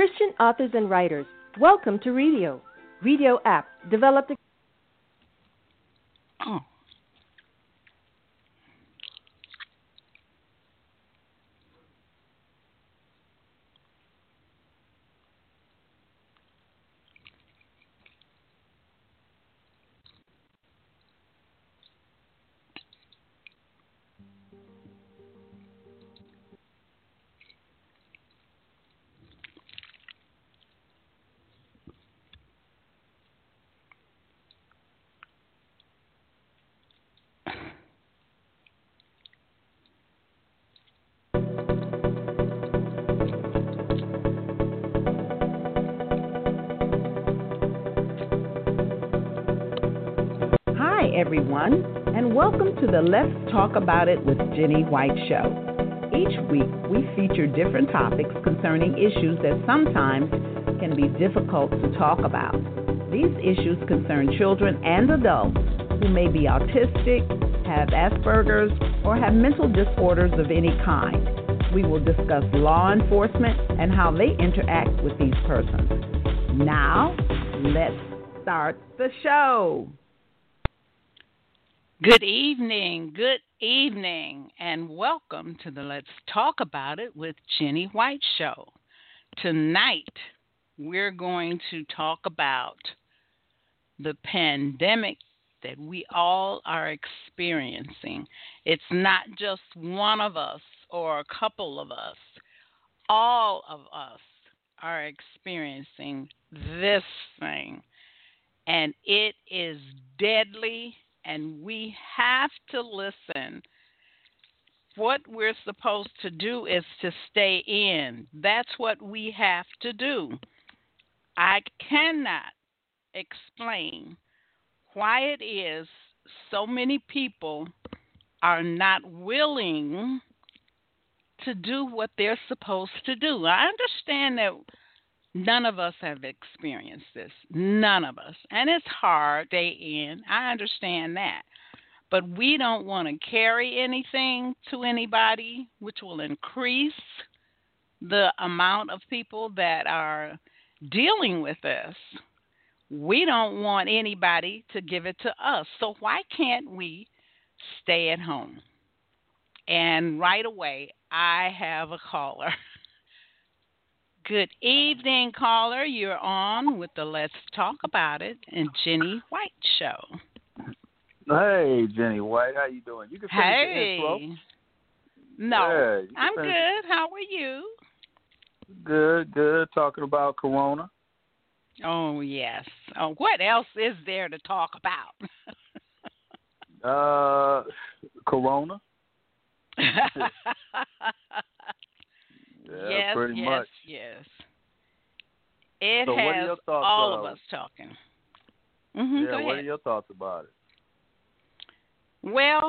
Christian authors and writers, welcome to Redio. Redio app developed. Oh. Hi, everyone, and welcome to the Let's Talk About It with Jenny White show. Each week, we feature different topics concerning issues that sometimes can be difficult to talk about. These issues concern children and adults who may be autistic, have Asperger's, or have mental disorders of any kind. We will discuss law enforcement and how they interact with these persons. Now, let's start the show. Good evening, and welcome to the Let's Talk About It with Jenny White show. Tonight, we're going to talk about the pandemic that we all are experiencing. It's not just one of us or a couple of us. All of us are experiencing this thing, and it is deadly. And we have to listen. What we're supposed to do is to stay in. That's what we have to do. I cannot explain why it is so many people are not willing to do what they're supposed to do. I understand that none of us have experienced this. None of us. And it's hard day in. I understand that. But we don't want to carry anything to anybody, which will increase the amount of people that are dealing with this. We don't want anybody to give it to us. So why can't we stay at home? And right away, I have a caller. Good evening, caller. You're on with the Let's Talk About It and Jenny White show. Hey, Jenny White. How you doing? You can finish the intro. No, yeah, I'm good. How are you? Good. Talking about Corona. Oh, yes. Oh, what else is there to talk about? Corona. Yeah, yes, pretty much. Yes. It so has all of us talking. Mm-hmm, yeah, what are your thoughts about it? Well,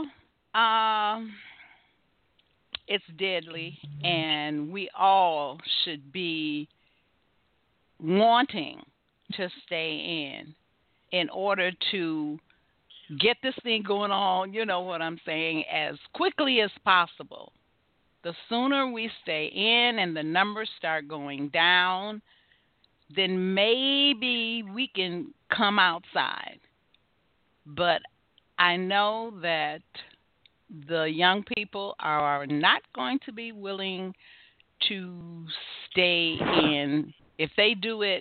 it's deadly, and we all should be wanting to stay in order to get this thing going on, you know what I'm saying, as quickly as possible. The sooner we stay in and the numbers start going down, then maybe we can come outside. But I know that the young people are not going to be willing to stay in. If they do it,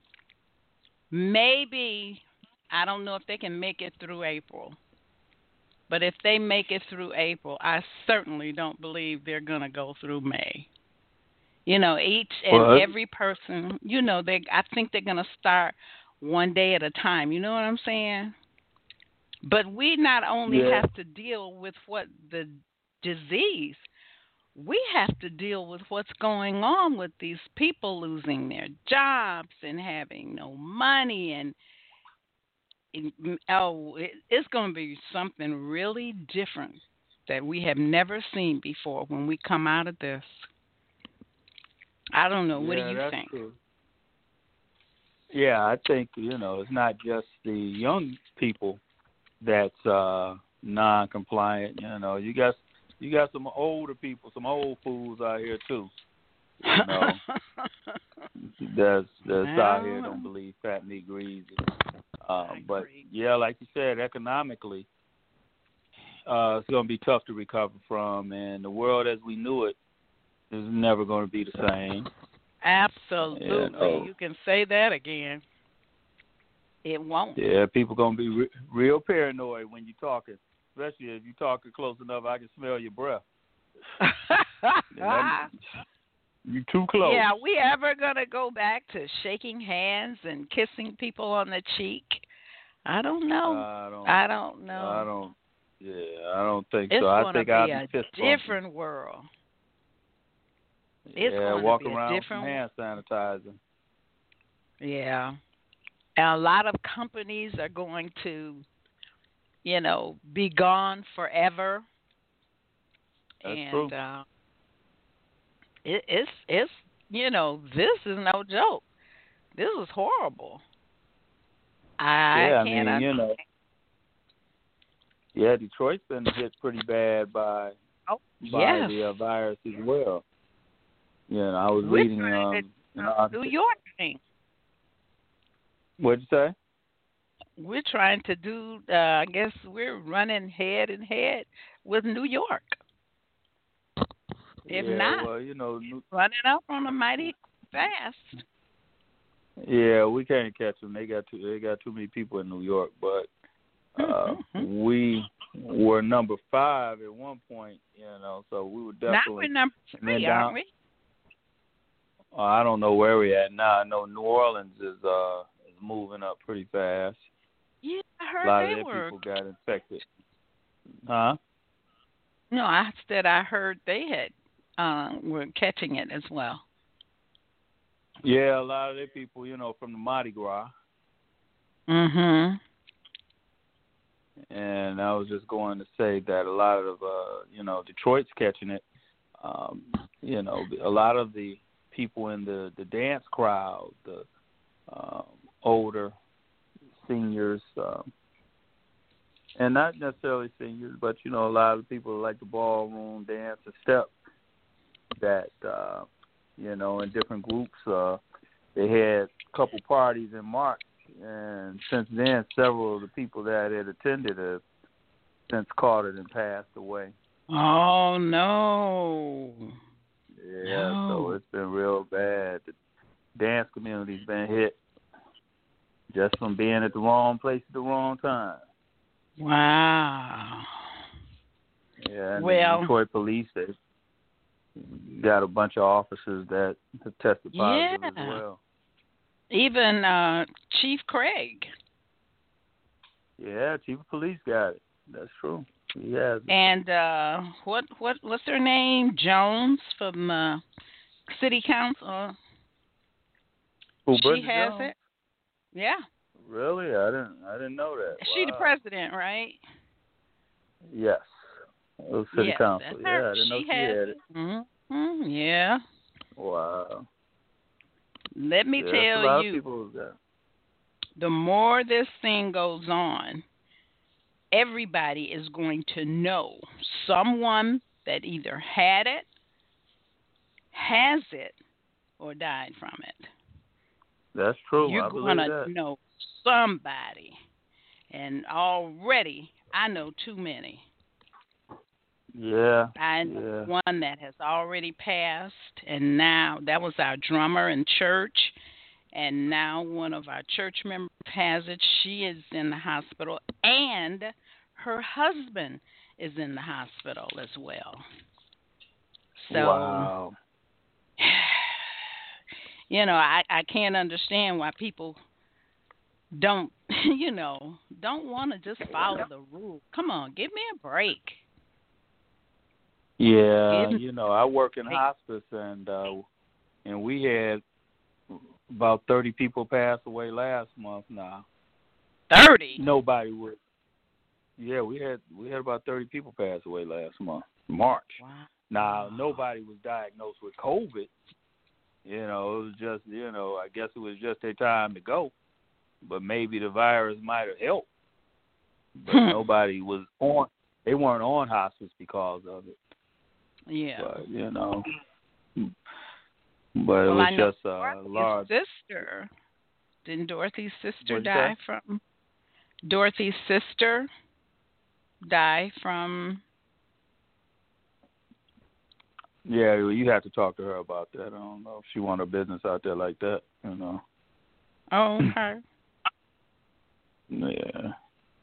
maybe, I don't know if they can make it through April. But if they make it through April, I certainly don't believe they're going to go through May. You know, each and every person, you know, I think they're going to start one day at a time. You know what I'm saying? But we not only have to deal with what the disease, we have to deal with what's going on with these people losing their jobs and having no money and it's going to be something really different that we have never seen before when we come out of this. I don't know. What do you think? True. Yeah, I think, it's not just the young people that's non-compliant. You got some older people, some old fools out here too. You know, that's out here don't believe fat meat greasy. But yeah, like you said, economically, it's going to be tough to recover from, and the world as we knew it is never going to be the same. Absolutely, you can say that again. It won't. Yeah, people going to be real paranoid when you're talking, especially if you're talking close enough. I can smell your breath. You too close. Yeah, we ever gonna go back to shaking hands and kissing people on the cheek? I don't know. I don't know. I don't think it's so. I think I'll be a different world. It's going walk to be around a different with hand sanitizer. Yeah, and a lot of companies are going to, be gone forever. That's and true. It's this is no joke. This is horrible. I can't. Yeah, Detroit's been hit pretty bad by the virus as well. I was reading. New York thing. What'd you say? We're trying to do. I guess we're running head and head with New York. If not, running up on them mighty fast. Yeah, we can't catch them. They got too many people in New York. But we were number 5 at one point. So we were definitely. Now we're number 3, aren't we? I don't know where we're at now. I know New Orleans is moving up pretty fast. Yeah, I heard a lot they of were. People got infected. Huh? No, I said I heard they had were catching it as well. Yeah, a lot of their people, from the Mardi Gras. Mhm. And I was just going to say that a lot of Detroit's catching it. A lot of the people in the dance crowd, the older seniors, and not necessarily seniors, but a lot of people like the ballroom dance and step. That in different groups, they had a couple parties in March, and since then, several of the people that had attended have since caught it and passed away. Oh no! Yeah, so it's been real bad. The dance community's been hit just from being at the wrong place at the wrong time. Wow. Yeah, and the Detroit police, they got a bunch of officers that have tested positive as well. Even Chief Craig. Yeah, Chief of Police got it. That's true. He has it. And what's her name? Jones from City Council. She has Jones? it. Yeah. Really? I didn't know that. She the president, right? Yes. City Council. Yeah, I didn't know she had it. Mm-hmm. Yeah. Wow. Let me tell you, the more this thing goes on, everybody is going to know someone that either had it, has it, or died from it. That's true. You're going to know somebody. And already, I know too many. Yeah. I know one that has already passed, and now that was our drummer in church, and now one of our church members has it. She is in the hospital, and her husband is in the hospital as well. So, wow. I can't understand why people don't want to just follow the rules. Come on, give me a break. Yeah, I work in hospice, and we had about 30 people pass away last month now. 30? Nobody would. Yeah, we had about 30 people pass away last month, March. Wow. Now, nobody was diagnosed with COVID. It was just, I guess it was just their time to go. But maybe the virus might have helped. But nobody was on. They weren't on hospice because of it. Yeah. But, But it Well, was I know just large. Dorothy's sister. Didn't Dorothy's sister What'd you die say? from? Dorothy's sister die from? Yeah, well, you have to talk to her about that. I don't know if she want her business out there like that, you know. Oh, okay. Yeah.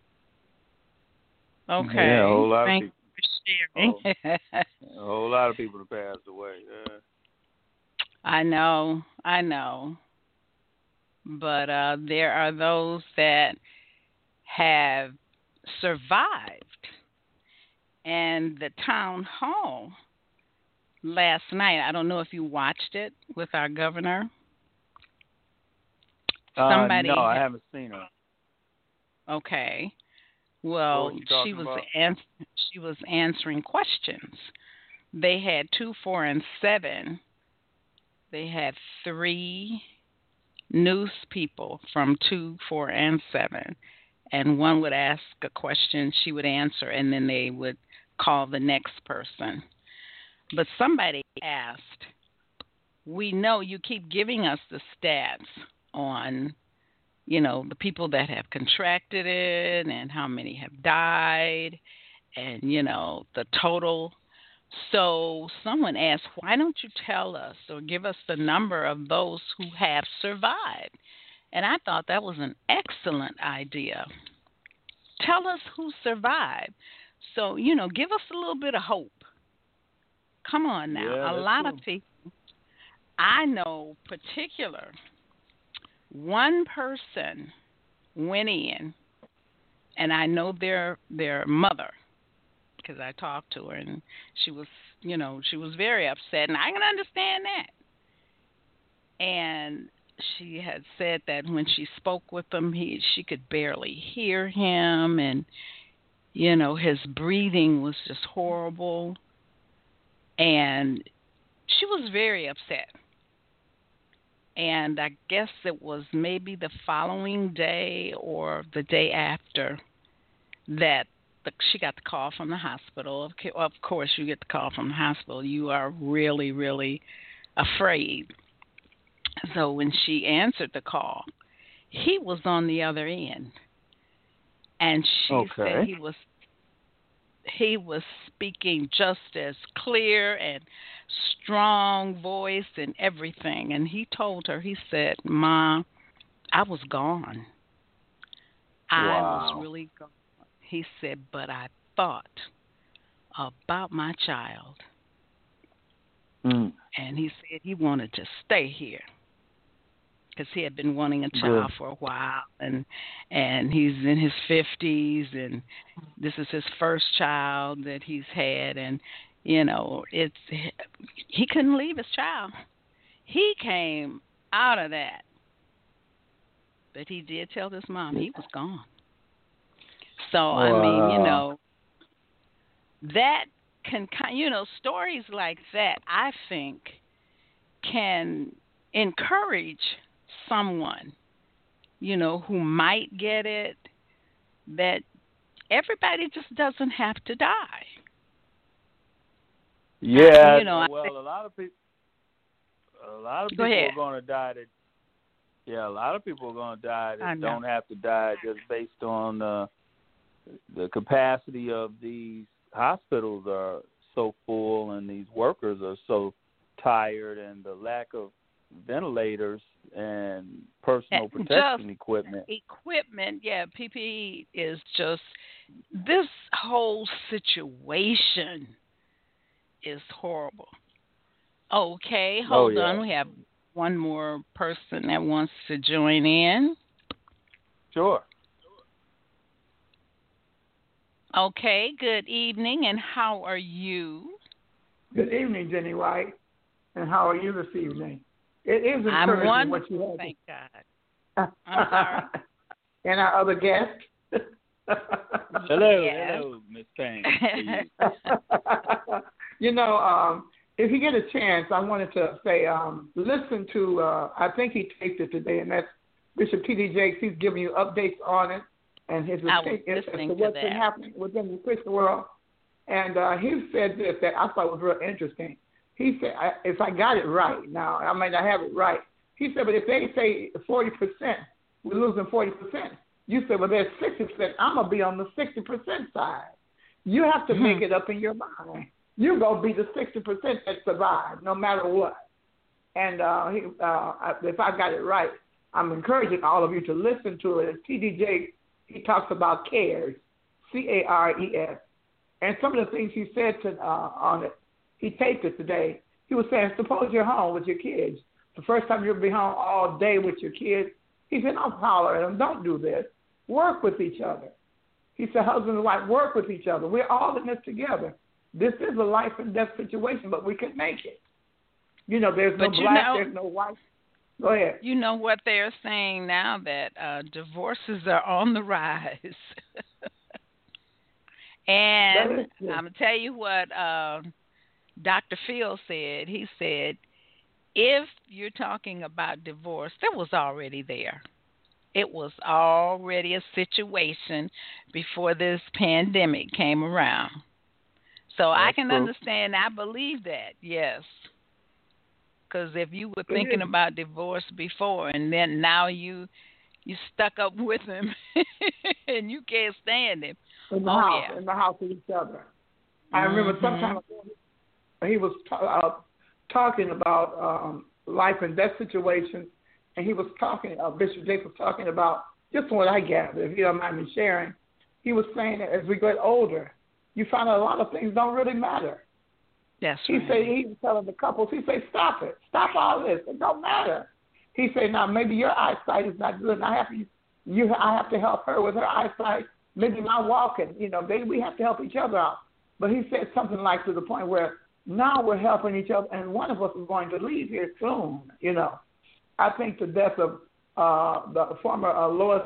Okay. Yeah, a whole lot Thank of people. you for sharing. A whole lot of people have passed away. Yeah. I know. But there are those that have survived. And the town hall last night, I don't know if you watched it with our governor. Somebody No, I haven't seen her. Okay. What Well, was she talking about? she was answering questions. They had 2, 4, and 7. They had 3 news people from 2, 4, and 7, and one would ask a question, she would answer, and then they would call the next person. But somebody asked, "We know you keep giving us the stats on, the people that have contracted it and how many have died, and the total." So someone asked, "Why don't you tell us or give us the number of those who have survived?" And I thought that was an excellent idea. Tell us who survived. So, give us a little bit of hope. Come on now. Yeah, A that's lot true. of people, I know particular, one person went in, and I know their mother, because I talked to her, and she was, she was very upset, and I can understand that. And she had said that when she spoke with him, she could barely hear him, and his breathing was just horrible, and she was very upset. And I guess it was maybe the following day or the day after that she got the call from the hospital. Of course, you get the call from the hospital. You are really, really afraid. So when she answered the call, he was on the other end. And she said he was speaking just as clear and strong voice and everything. And he told her, he said, "Ma, I was gone. I was really gone." He said, "But I thought about my child." And he said he wanted to stay here because he had been wanting a child for a while, and he's in his 50s, and this is his first child that he's had, and he couldn't leave his child. He came out of that, but he did tell his mom he was gone. So I mean, that can stories like that, I think, can encourage someone, who might get it, that everybody just doesn't have to die. Yeah, I a lot of people are going to die. A lot of people are going to die that don't have to die just based on the capacity of these hospitals are so full, and these workers are so tired, and the lack of ventilators and personal protection equipment. PPE is just, this whole situation is horrible. Okay, hold on. We have one more person that wants to join in. Sure. Okay, good evening, and how are you? Good evening, Jenny White, and how are you this evening? It is encouraging what you have. Thank God. I'm sorry. And our other guest. Hello, Miss Payne. If you get a chance, I wanted to say, listen to, I think he taped it today, and that's Bishop T.D. Jakes. He's giving you updates on it and his take as to what's been happening within the Christian world. And he said this that I thought was real interesting. He said, if I got it right, now I might not have it right. He said, but if they say 40%, we're losing 40%. You said, well, there's 60%. I'm going to be on the 60% side. You have to make it up in your mind. You're going to be the 60% that survive, no matter what. And if I got it right, I'm encouraging all of you to listen to it. TDJ, he talks about CARES, CARES. And some of the things he said on it, he taped it today. He was saying, suppose you're home with your kids. The first time you'll be home all day with your kids. He said, don't holler at them. Don't do this. Work with each other. He said, husband and wife, work with each other. We're all in this together. This is a life and death situation, but we can make it. You know, there's no black, there's no white. Go ahead. You know what they're saying now, that divorces are on the rise. And I'm going to tell you what Dr. Phil said. He said, if you're talking about divorce, that was already there. It was already a situation before this pandemic came around. So I can understand. I believe that, yes. Because if you were thinking about divorce before and then now you stuck up with him and you can't stand him. In the house with each other. I remember sometime ago he was talking about life and death situations, and he was talking, Bishop Jake was talking about, just what I gathered, if you don't mind me sharing, he was saying that as we get older, you find out a lot of things don't really matter. Yes. He said, he was telling the couples, he said, stop it. Stop all this. It don't matter. He said, now maybe your eyesight is not good, and I have to help her with her eyesight. Maybe my walking, maybe we have to help each other out. But he said something like to the point where now we're helping each other, and one of us is going to leave here soon, I think the death of the former Lois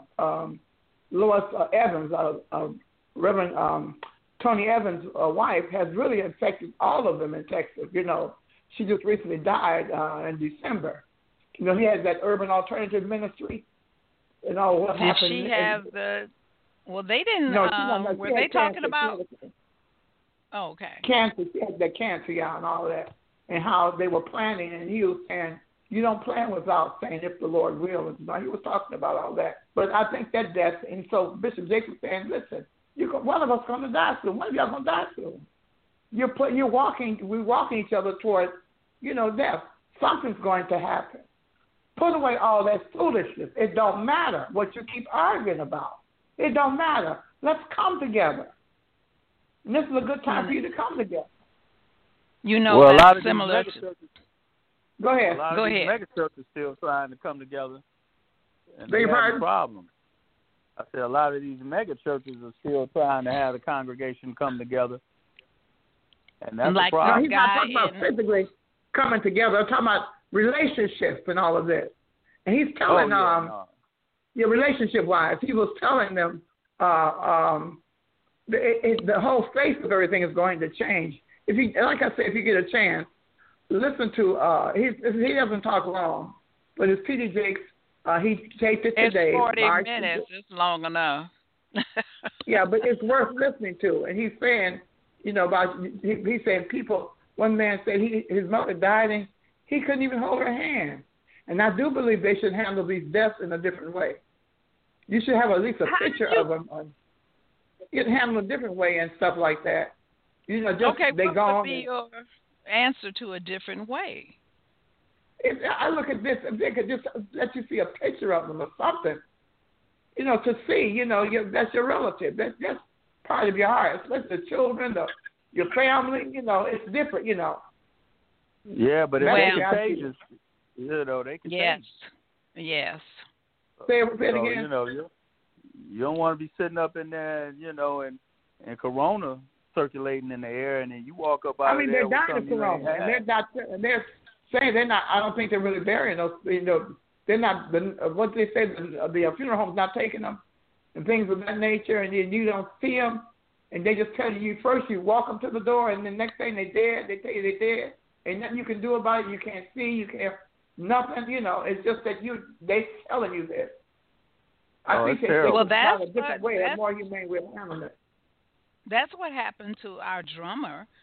Evans, Reverend Tony Evans' wife, has really affected all of them in Texas. She just recently died in December. He has that urban alternative ministry. What Did happened? She have the? Well, they didn't. No, were they talking about? Oh, okay. Cancer. She had that cancer, and all that, and how they were planning, and he was saying, you don't plan without saying if the Lord will. And he was talking about all that. But I think that death, and so Bishop Jake was saying, listen, one of us is going to die soon. One of y'all going to die soon. We're walking each other towards, death. Something's going to happen. Put away all that foolishness. It don't matter what you keep arguing about. It don't matter. Let's come together. And this is a good time for you to come together. Well, that's similar to... Go ahead. A lot of these mega churches are still trying to come together. And they have a problem. I said a lot of these mega churches are still trying to have the congregation come together. And that's a problem. No, he's not talking about physically coming together. I'm talking about relationships and all of this. And he's telling relationship-wise, he was telling them the whole face of everything is going to change. Like I said, if you get a chance, listen to, he doesn't talk long, but it's T.D. Jakes. He taped it today. It's 40 minutes. It's long enough. Yeah, but it's worth listening to. And he's saying, he's saying people, one man said his mother died and he couldn't even hold her hand. And I do believe they should handle these deaths in a different way. You should have at least a picture of them. You can handle a different way and stuff like that. Okay, what would be your answer to a different way? If I look at this, if they could just let you see a picture of them or something, to see, that's your relative. That's part of your heart. Especially the children, your family, it's different, Yeah, but it's contagious. They can change. Yes. Say it again. You don't want to be sitting up in there, and corona circulating in the air, and then you walk up out of there. They're dying of corona, and they're saying they're not. I don't think they're really burying those. They're not. What they say, the funeral home's not taking them, and things of that nature, and you don't see them, and they just tell you first. You walk them to the door, and the next thing they dead. They tell you they're dead, and nothing you can do about it. You can't see. You can't nothing. It's just that they telling you this. I think that's a different way, a more humane way of handling it. That's what happened to our drummer.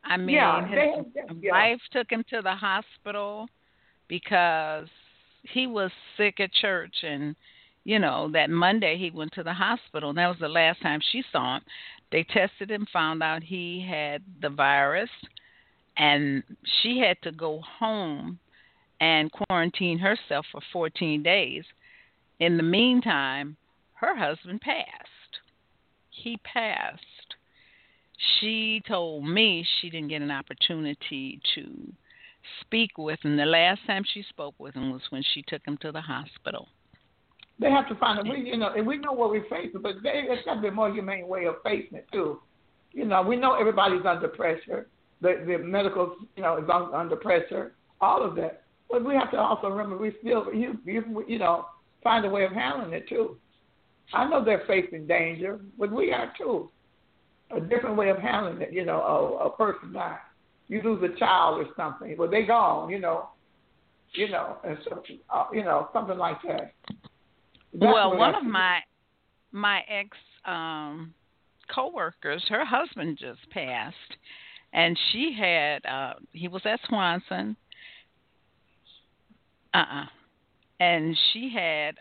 I mean, his wife took him to the hospital because he was sick at church, and that Monday he went to the hospital, and that was the last time she saw him. They tested him, found out he had the virus, and she had to go home and quarantine herself for 14 days. In the meantime, her husband passed. He passed. She told me she didn't get an opportunity to speak with him. The last time she spoke with him was when she took him to the hospital. They have to find and we know what we're facing, but there's got to be a more humane way of facing it too. We know everybody's under pressure. The medical, is under pressure. All of that, but we have to also remember we still, find a way of handling it too. I know they're facing danger, but we are too. A different way of handling it. A person dies. You lose a child or something, but they gone. And so, something like that. Well, one of my ex coworkers, her husband just passed, and she had he was at Swanson. And she had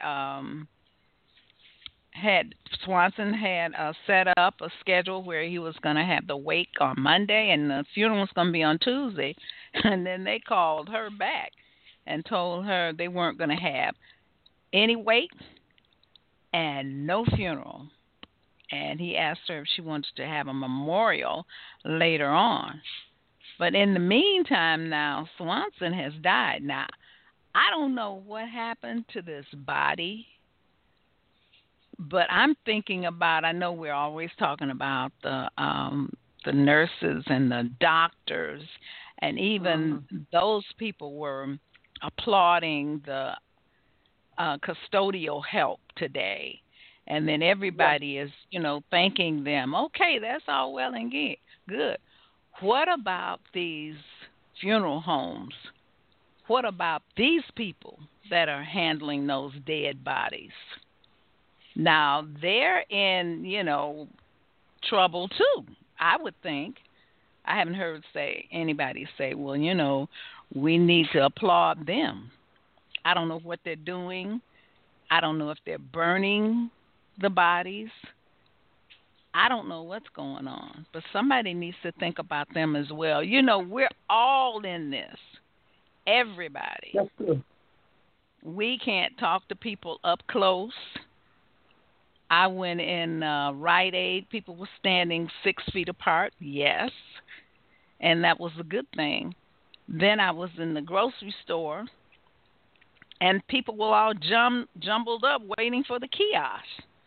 Swanson had set up a schedule where he was going to have the wake on Monday and the funeral was going to be on Tuesday. And then they called her back and told her they weren't going to have any wake and no funeral. And he asked her if she wanted to have a memorial later on. But in the meantime now, Swanson has died. Now, I don't know what happened to this body, but I'm thinking about, I know we're always talking about the nurses and the doctors, and even those people were applauding the custodial help today. And then everybody is, thanking them. Okay, that's all well and good. What about these funeral homes? What about these people that are handling those dead bodies? Now, they're in, trouble too, I would think. I haven't heard anybody say, well, we need to applaud them. I don't know what they're doing. I don't know if they're burning the bodies. I don't know what's going on. But somebody needs to think about them as well. We're all in this. Everybody. That's good. We can't talk to people up close. I went in Rite Aid. People were standing 6 feet apart. Yes. And that was a good thing. Then I was in the grocery store, and people were all jumbled up waiting for the kiosk.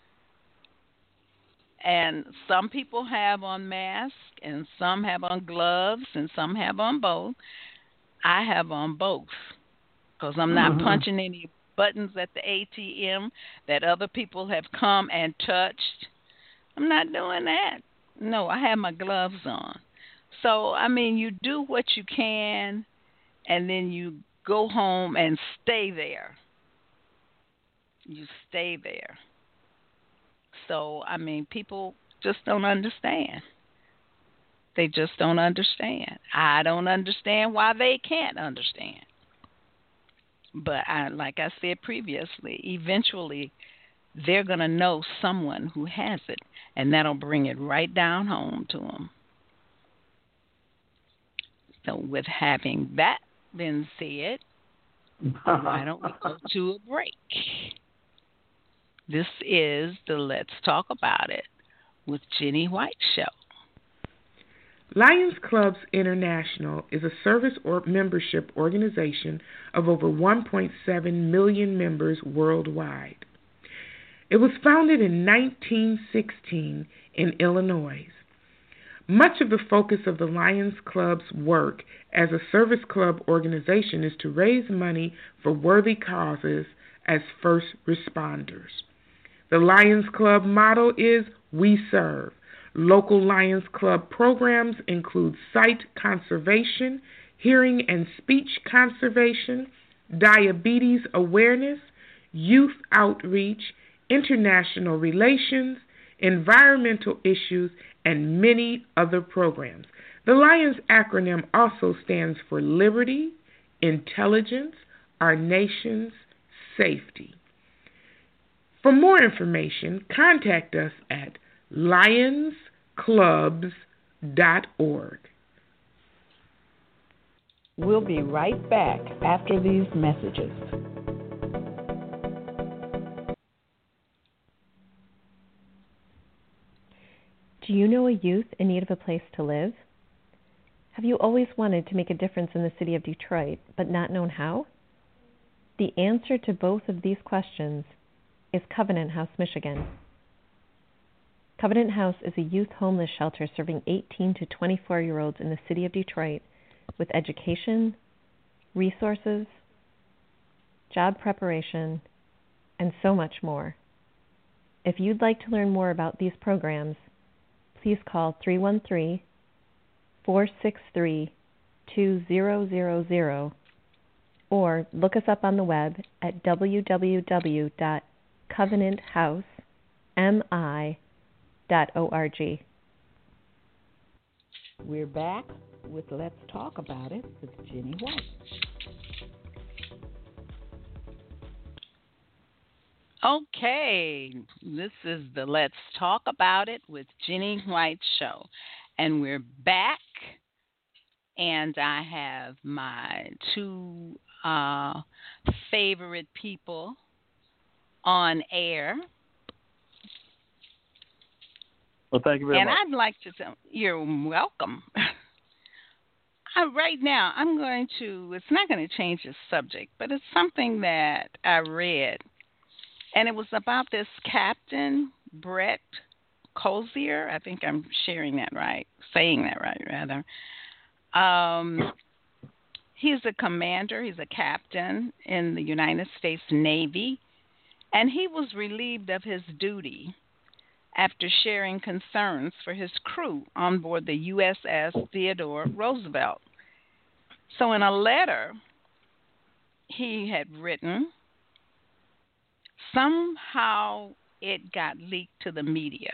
And some people have on masks, and some have on gloves, and some have on both. I have on both because I'm not punching any buttons at the ATM that other people have come and touched. I'm not doing that. No, I have my gloves on. So, you do what you can, and then you go home and stay there. You stay there. So, people just don't understand. They just don't understand. I don't understand why they can't understand. But like I said previously, eventually they're going to know someone who has it, and that'll bring it right down home to them. So with having that been said, why don't we go to a break? This is the Let's Talk About It with Jenny White Show. Lions Clubs International is a service or membership organization of over 1.7 million members worldwide. It was founded in 1916 in Illinois. Much of the focus of the Lions Club's work as a service club organization is to raise money for worthy causes as first responders. The Lions Club motto is "We Serve." Local Lions Club programs include sight conservation, hearing and speech conservation, diabetes awareness, youth outreach, international relations, environmental issues, and many other programs. The Lions acronym also stands for Liberty, Intelligence, Our Nation's Safety. For more information, contact us at lionsclubs.org. We'll be right back after these messages. Do you know a youth in need of a place to live? Have you always wanted to make a difference in the city of Detroit, but not known how? The answer to both of these questions is Covenant House, Michigan. Covenant House is a youth homeless shelter serving 18 to 24-year-olds in the city of Detroit with education, resources, job preparation, and so much more. If you'd like to learn more about these programs, please call 313-463-2000 or look us up on the web at www.covenanthousemI.org. We're back with Let's Talk About It with Jenny White. Okay, this is the Let's Talk About It with Jenny White show. And we're back, and I have my two favorite people on air. Well, thank you very much. And I'd like to tell you're welcome. Right now, it's not going to change the subject, but it's something that I read. And it was about this Captain Brett Cozier. I think I'm saying that right, rather. He's a commander. He's a captain in the United States Navy. And he was relieved of his duty after sharing concerns for his crew on board the USS Theodore Roosevelt. So in a letter he had written, somehow it got leaked to the media.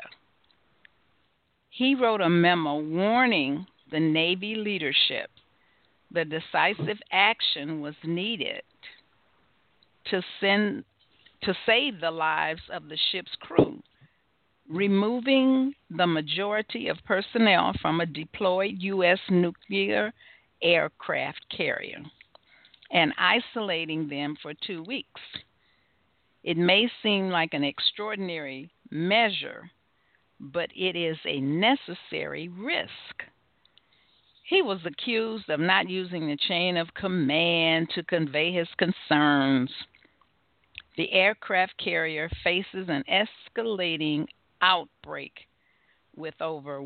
He wrote a memo warning the Navy leadership the decisive action was needed to save the lives of the ship's crew, removing the majority of personnel from a deployed U.S. nuclear aircraft carrier and isolating them for 2 weeks. It may seem like an extraordinary measure, but it is a necessary risk. He was accused of not using the chain of command to convey his concerns. The aircraft carrier faces an escalating outbreak with over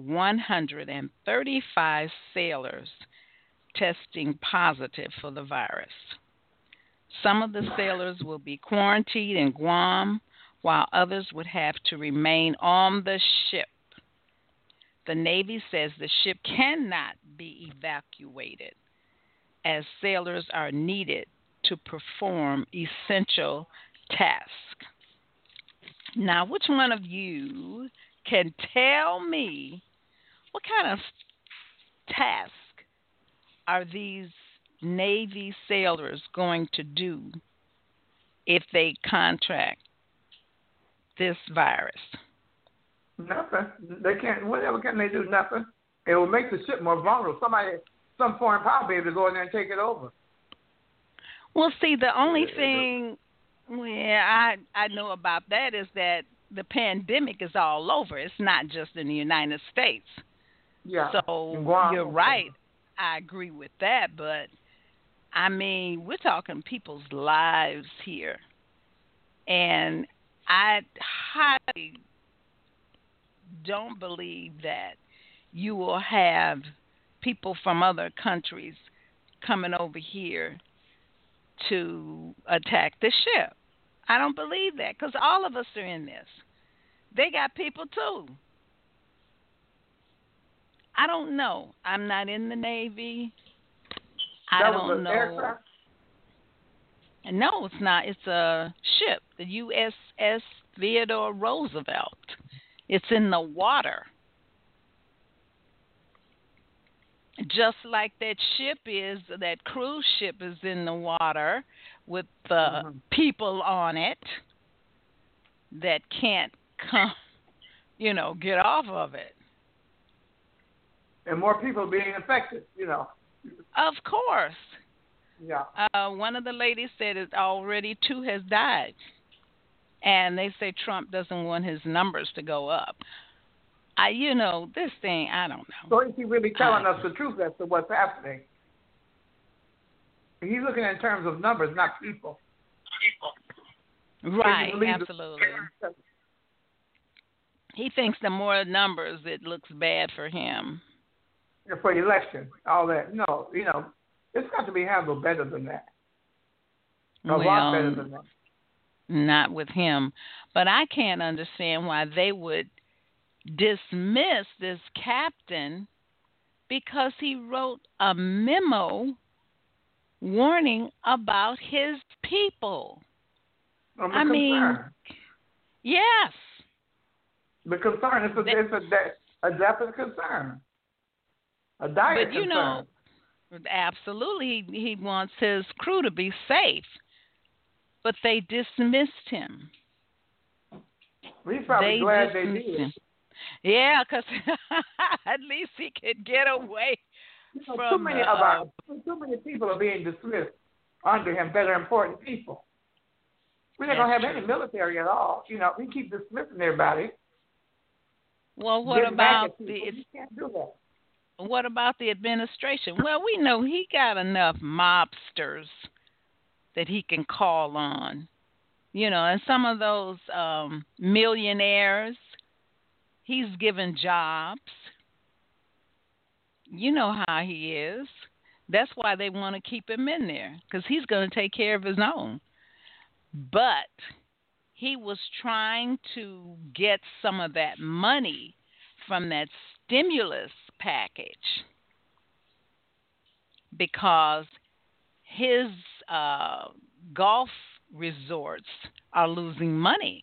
135 sailors testing positive for the virus. Some of the sailors will be quarantined in Guam, while others would have to remain on the ship. The Navy says the ship cannot be evacuated, as sailors are needed to perform essential tasks. Now, which one of you can tell me what kind of task are these Navy sailors going to do if they contract this virus? Nothing. They can't. Whatever can they do? Nothing. It will make the ship more vulnerable. Some foreign power will be able to go in there and take it over. Well, see, the only thing I know about that is that the pandemic is all over. It's not just in the United States. Yeah. So you're right. I agree with that, but I mean, we're talking people's lives here, and I highly don't believe that you will have people from other countries coming over here to attack the ship. I don't believe that, because all of us are in this. They got people too. I don't know. I'm not in the Navy. I don't know. Aircraft? No, it's not. It's a ship, the USS Theodore Roosevelt. It's in the water. just like that cruise ship is in the water with the people on it that can't come, get off of it. And more people being affected, Of course. Yeah. One of the ladies said it already 2 has died. And they say Trump doesn't want his numbers to go up. This thing, I don't know. So is he really telling us the truth as to what's happening? He's looking in terms of numbers, not people. Right, absolutely. He thinks the more numbers, it looks bad for him. For election, all that. No, it's got to be handled better than that. A lot better than that. Not with him. But I can't understand why they would dismiss this captain because he wrote a memo warning about his people. I mean, yes. The concern is a definite concern. A dire concern. Absolutely, he wants his crew to be safe, but they dismissed him. He's probably glad they did. Him. Yeah, because at least he could get away from. Too many people are being dismissed under him that are important people. We're not going to have any military at all. We keep dismissing everybody. Well, what about you can't do that. What about the administration? Well, we know he got enough mobsters that he can call on. And some of those millionaires, he's given jobs. You know how he is. That's why they want to keep him in there, because he's going to take care of his own. But he was trying to get some of that money from that stimulus package because his golf resorts are losing money.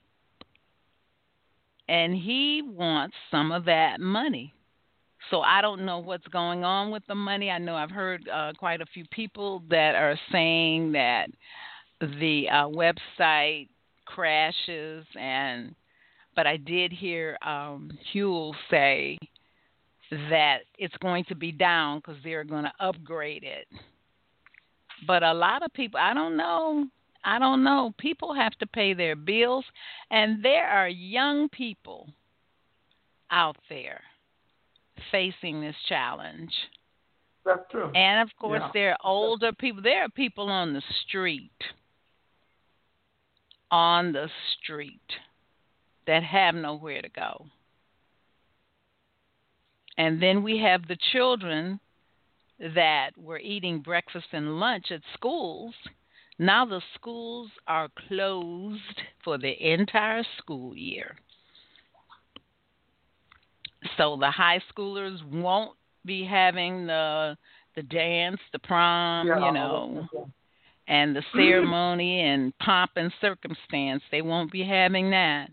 And he wants some of that money. So I don't know what's going on with the money. I know I've heard quite a few people that are saying that the website crashes, but I did hear Huel say that it's going to be down because they're going to upgrade it. But a lot of people, I don't know. People have to pay their bills, and there are young people out there facing this challenge. That's true. And, of course, there are older people. There are people on the street that have nowhere to go. And then we have the children that were eating breakfast and lunch at schools. Now the schools are closed for the entire school year. So the high schoolers won't be having the dance, the prom, and the ceremony and pomp and circumstance. They won't be having that.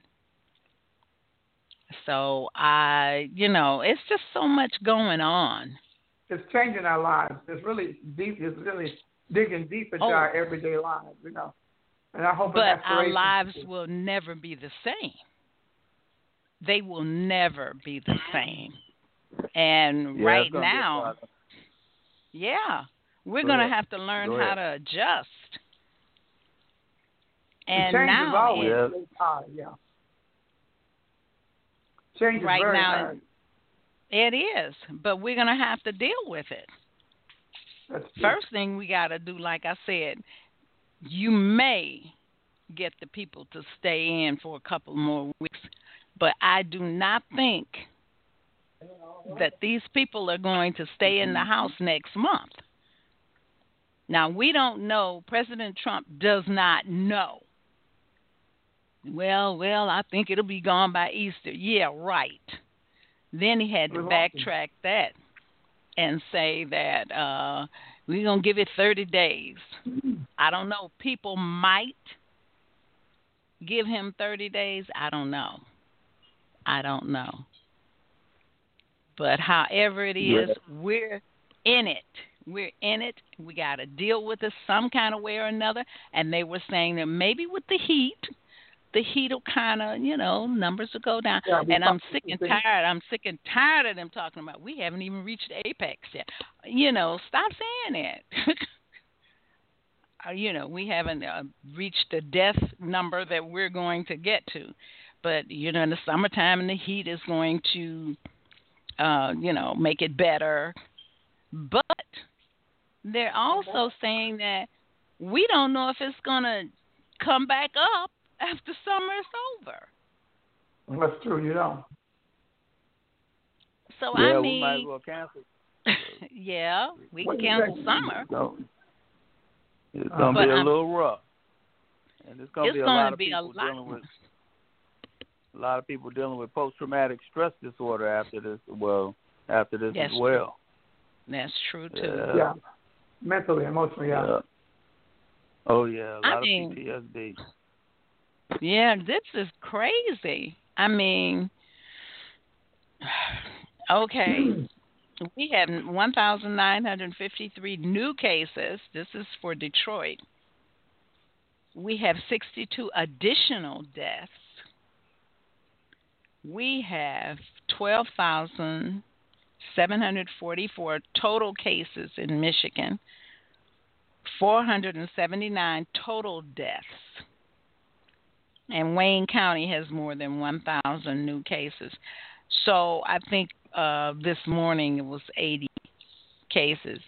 So it's just so much going on. It's changing our lives. It's really deep. It's really digging deep into our everyday lives, And I hope. But our lives will never be the same. They will never be the same. And right now, we're going to have to learn how to adjust. And change now, is always hard, Change is right very now, hard. It is, but we're going to have to deal with it. First thing we got to do, like I said, you may get the people to stay in for a couple more weeks, but I do not think that these people are going to stay in the house next month. Now, we don't know. President Trump does not know. Well, I think it'll be gone by Easter. Yeah, right. Then he had to backtrack that and say that we're going to give it 30 days. I don't know. People might give him 30 days. I don't know. But however it is, in it. We're in it. We got to deal with it some kind of way or another. And they were saying that maybe with the heat will kind of, numbers will go down. Yeah, and I'm sick and tired. I'm sick and tired of them talking about we haven't even reached the apex yet. Stop saying it. We haven't reached the death number that we're going to get to. But, in the summertime and the heat is going to, make it better. But they're also saying that we don't know if it's going to come back up after summer is over. That's true, you don't. So, we might as well cancel. Yeah, we can cancel summer. So, it's going to be a little rough. And it's going to be a lot of people dealing with a lot of people dealing with post-traumatic stress disorder after this. Well, after this as well. That's true too. Yeah, mentally, emotionally, yeah. Oh yeah, a lot of PTSD. Yeah, this is crazy. I mean, okay, we have 1,953 new cases. This is for Detroit. We have 62 additional deaths. We have 12,744 total cases in Michigan, 479 total deaths. And Wayne County has more than 1,000 new cases. So I think this morning it was 80 cases.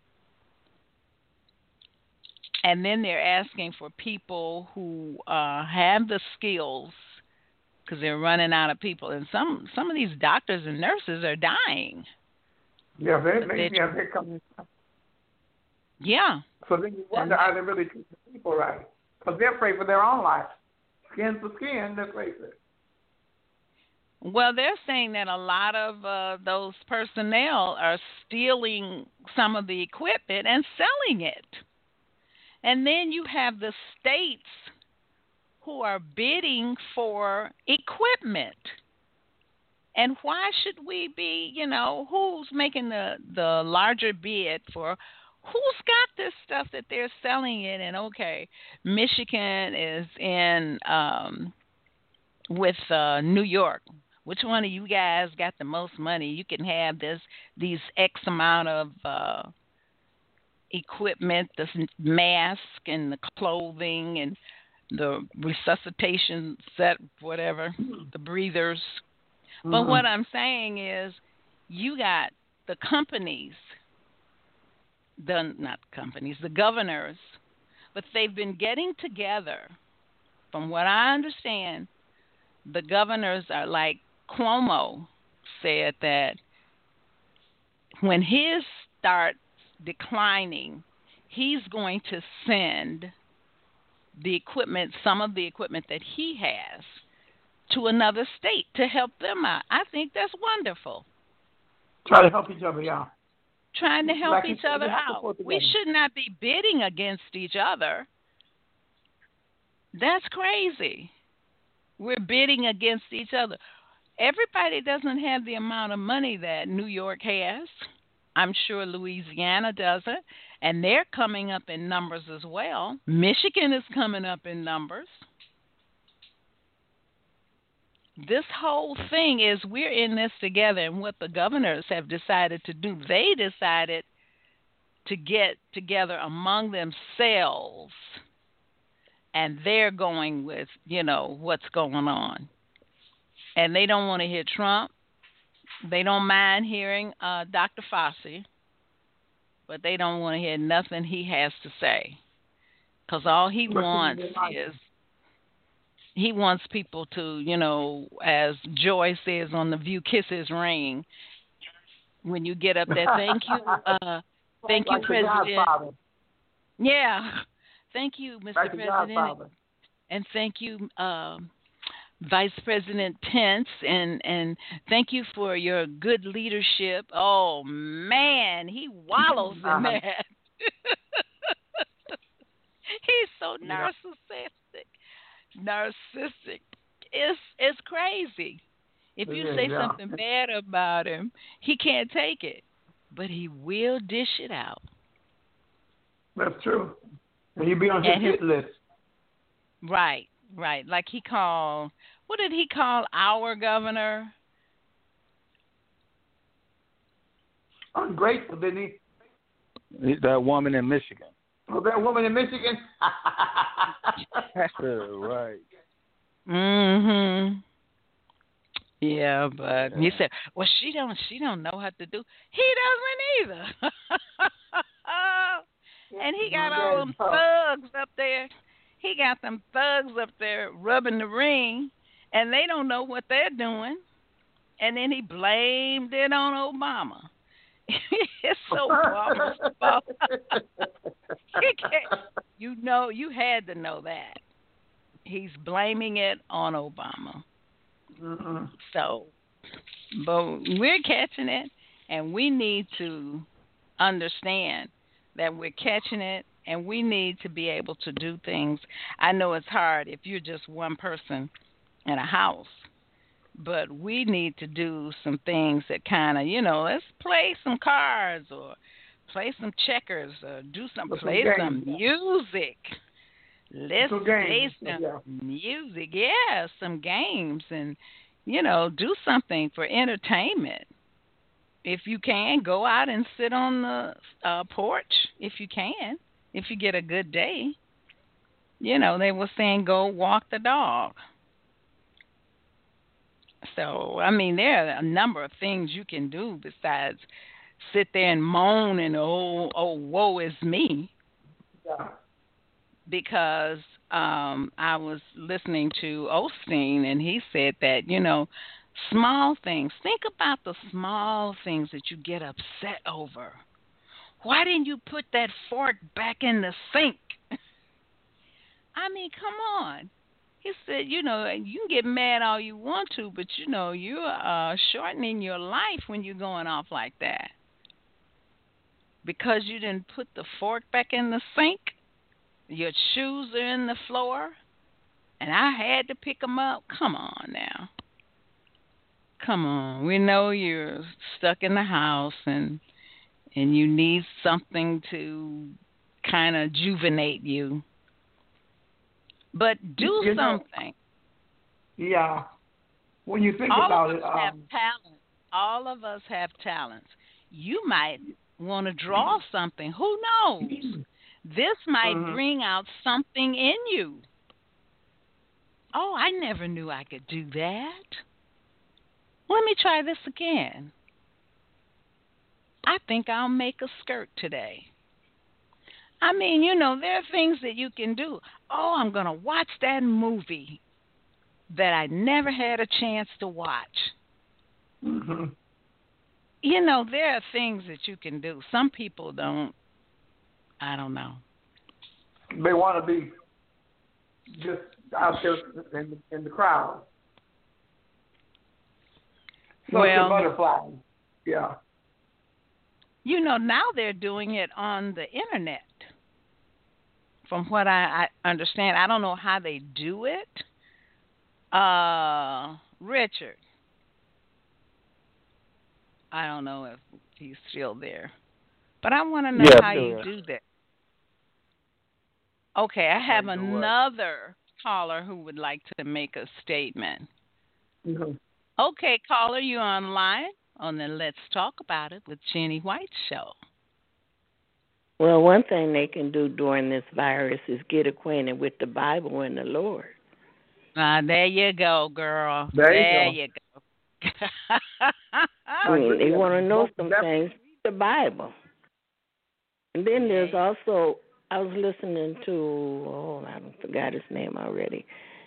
And then they're asking for people who have the skills, because they're running out of people. And some of these doctors and nurses are dying. Yeah, they're coming. Yeah. So then you wonder how they really treat the people right. Because they're afraid for their own life. Skin to skin, let's face it. Well, they're saying that a lot of those personnel are stealing some of the equipment and selling it. And then you have the states who are bidding for equipment. And why should we be, who's making the larger bid for who's got this stuff that they're selling it? And okay, Michigan is in with New York. Which one of you guys got the most money? You can have these X amount of equipment, the mask and the clothing and the resuscitation set, whatever, the breathers. Mm-hmm. But what I'm saying is you got the companies, the governors, but they've been getting together. From what I understand, the governors are like Cuomo said that when his starts declining, he's going to send the equipment, some of the equipment that he has, to another state to help them out. I think that's wonderful. Try to help each other out. Trying to help each other out. We should not be bidding against each other. That's crazy. We're bidding against each other. Everybody doesn't have the amount of money that New York has. I'm sure Louisiana doesn't. And they're coming up in numbers as well. Michigan is coming up in numbers. This whole thing is we're in this together. And what the governors have decided to do, they decided to get together among themselves. And they're going with, what's going on. And they don't want to hear Trump. They don't mind hearing Dr. Fauci. But they don't want to hear nothing he has to say. Because all he wants is, he wants people to, as Joy says on The View, kiss his ring. When you get up there, thank you, President. Yeah. Thank you, Mr. President. And thank you, Vice President Pence, and thank you for your good leadership. Oh, man, he wallows in that. He's so narcissistic. It's crazy. If you say something bad about him, he can't take it. but he will dish it out. That's true. And you be on his hit list. Right. Like he called, what did he call our governor? Ungrateful, didn't he? That woman in Michigan. Oh, that woman in Michigan? Right. Mhm. Yeah, but he said, "Well, she don't know how to do." He doesn't either. And he got all them thugs up there. He got them thugs up there rubbing the ring, and they don't know what they're doing. And then he blamed it on Obama. It's so Obama's fault. You had to know that. He's blaming it on Obama. Mm-hmm. So, but we're catching it, and we need to understand that we're catching it, and we need to be able to do things. I know it's hard if you're just one person in a house, but we need to do some things that kind of, let's play some cards or play some checkers or play some music. Let's play some music, some games, and, do something for entertainment. If you can, go out and sit on the porch if you can, if you get a good day. They were saying go walk the dog. So, I mean, there are a number of things you can do besides sit there and moan and, oh, woe is me. Yeah. Because I was listening to Osteen, and he said that, small things. Think about the small things that you get upset over. Why didn't you put that fork back in the sink? I mean, come on. He said, you can get mad all you want to, but, you're shortening your life when you're going off like that. Because you didn't put the fork back in the sink, your shoes are in the floor, and I had to pick them up. Come on now. Come on. We know you're stuck in the house and you need something to kind of juvenate you. But do something. Yeah. When you think about it. Have talent. All of us have talents. You might want to draw something. Who knows? This might bring out something in you. Oh, I never knew I could do that. Let me try this again. I think I'll make a skirt today. I mean, there are things that you can do. Oh, I'm going to watch that movie that I never had a chance to watch. Mm-hmm. There are things that you can do. Some people don't. I don't know. They want to be just out there in the crowd. Social butterfly. Yeah. Now they're doing it on the internet. From what I understand, I don't know how they do it. Richard. I don't know if he's still there. But I want to know how you do that. Okay, I have another caller who would like to make a statement. Mm-hmm. Okay, caller, you online on the Let's Talk About It with Jenny White show. Well, one thing they can do during this virus is get acquainted with the Bible and the Lord. There you go, girl. There you go. They want to know some things. Read the Bible. And then there's also, I was listening to, I forgot his name already,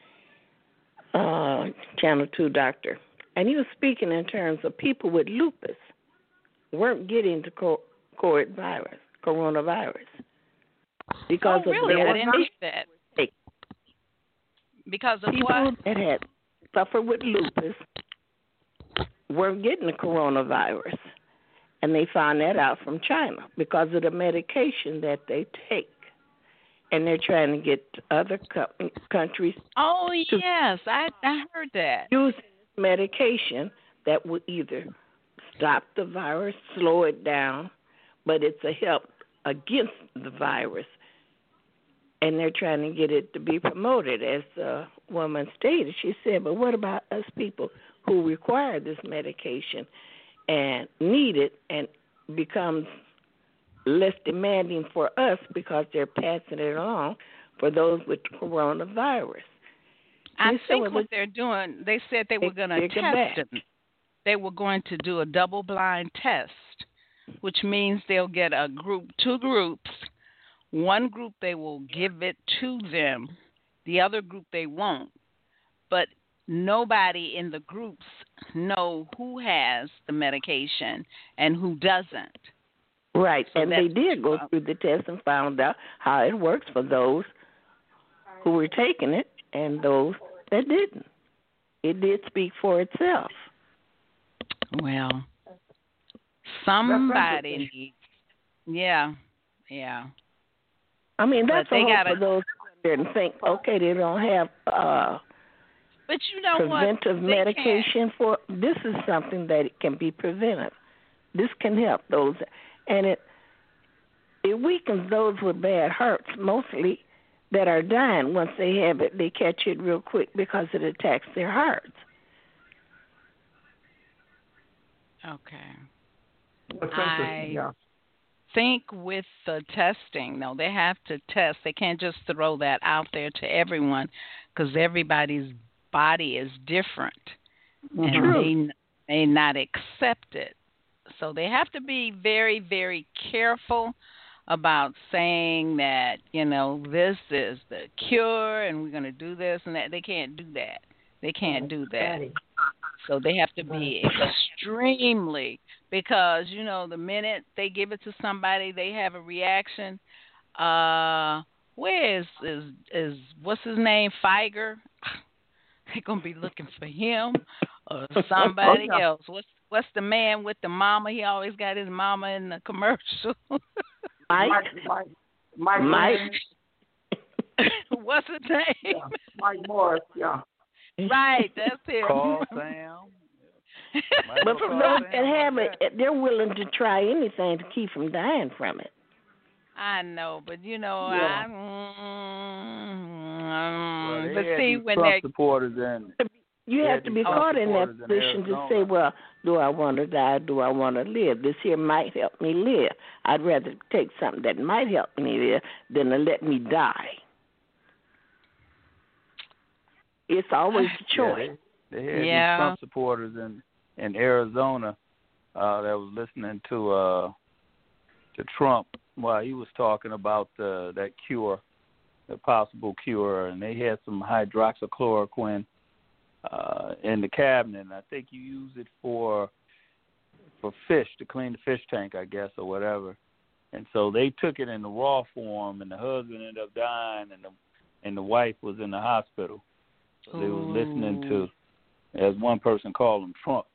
Channel 2 doctor. And he was speaking in terms of people with lupus weren't getting the coronavirus. Because of really? I didn't know that. Because of people what? That had suffered with lupus weren't getting the coronavirus. And they found that out from China because of the medication that they take. And they're trying to get other countries yes, I heard that. Use medication that will either stop the virus, slow it down, but it's a help against the virus. And they're trying to get it to be promoted, as the woman stated. She said, but what about us people who require this medication and need it, and becomes less demanding for us because they're passing it along for those with coronavirus? I think what they're doing, they said they were going to test it. They were going to do a double-blind test, which means they'll get two groups. One group, they will give it to them. The other group, they won't. But nobody in the groups know who has the medication and who doesn't. Right, so and they did go through the test and found out how it works for those who were taking it and those that didn't. It did speak for itself. Well, somebody needs, yeah. I mean, that's a hope for those who are there and think, okay, they don't have but you know preventive medication for. This is something that can be prevented. This can help those, and it weakens those with bad hearts, mostly that are dying. Once they have it, they catch it real quick because it attacks their hearts. Okay. I think with the testing, no, they have to test. They can't just throw that out there to everyone because everybody's body is different, and they may not accept it. So they have to be very, very careful about saying that, this is the cure and we're going to do this and that. They can't do that. They can't do that. So they have to be extremely, because, the minute they give it to somebody, they have a reaction. Where is what's his name, Feiger? They're going to be looking for him or somebody else. What's the man with the mama? He always got his mama in the commercial. Mike. What's his name? Yeah. Mike Morris, yeah. Right, that's him. Call Sam. But for those that have it, they're willing to try anything to keep from dying from it. I know, but well, but see, when they're supporters you have to be caught in that position to say, well, do I want to die? Do I want to live? This here might help me live. I'd rather take something that might help me live than to let me die. It's always a choice. They had these Trump supporters in Arizona that was listening to Trump while he was talking about that cure, the possible cure, and they had some hydroxychloroquine in the cabinet. And I think you use it for fish, to clean the fish tank, I guess, or whatever. And so they took it in the raw form, and the husband ended up dying, and the wife was in the hospital. So they was listening to, as one person called him, Trump.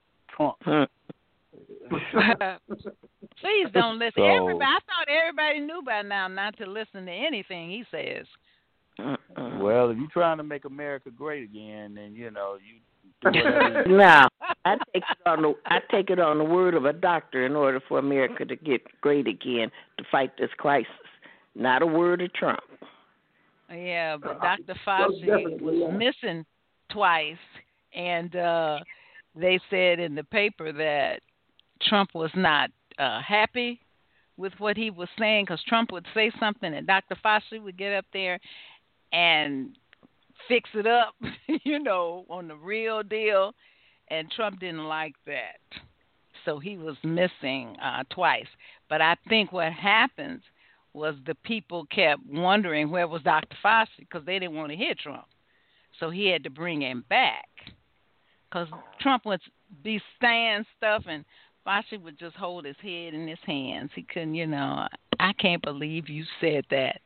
Please don't listen. I thought everybody knew by now not to listen to anything he says. Well, if you're trying to make America great again, then you do whatever. No, I take it on the word of a doctor in order for America to get great again to fight this crisis. Not a word of Trump. Yeah, but Dr. Fauci was missing twice, and they said in the paper that Trump was not happy with what he was saying, because Trump would say something and Dr. Fauci would get up there and fix it up, on the real deal, and Trump didn't like that. So he was missing twice. But I think what happens was the people kept wondering where was Dr. Fauci, because they didn't want to hear Trump. So he had to bring him back, because Trump would be saying stuff and Fauci would just hold his head in his hands. He couldn't, I can't believe you said that.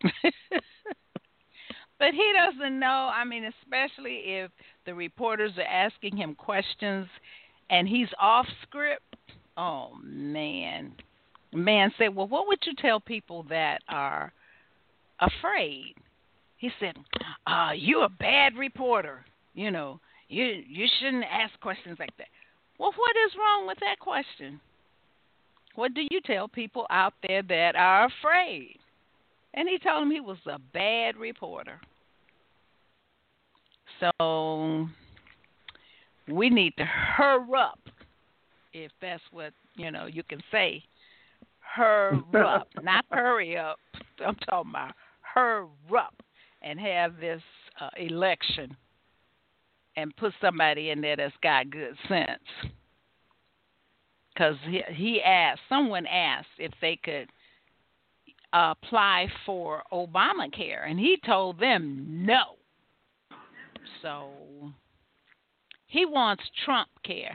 But he doesn't know. I mean, especially if the reporters are asking him questions and he's off script. Oh, man. Man said, well, what would you tell people that are afraid? He said, you're a bad reporter. You shouldn't ask questions like that. Well, what is wrong with that question? What do you tell people out there that are afraid? And he told him he was a bad reporter. So we need to hurry up, if that's what, you can say. Hurry up, not hurry up. I'm talking about hurry up and have this election and put somebody in there that's got good sense. Because someone asked if they could apply for Obamacare, and he told them no. So he wants Trump care.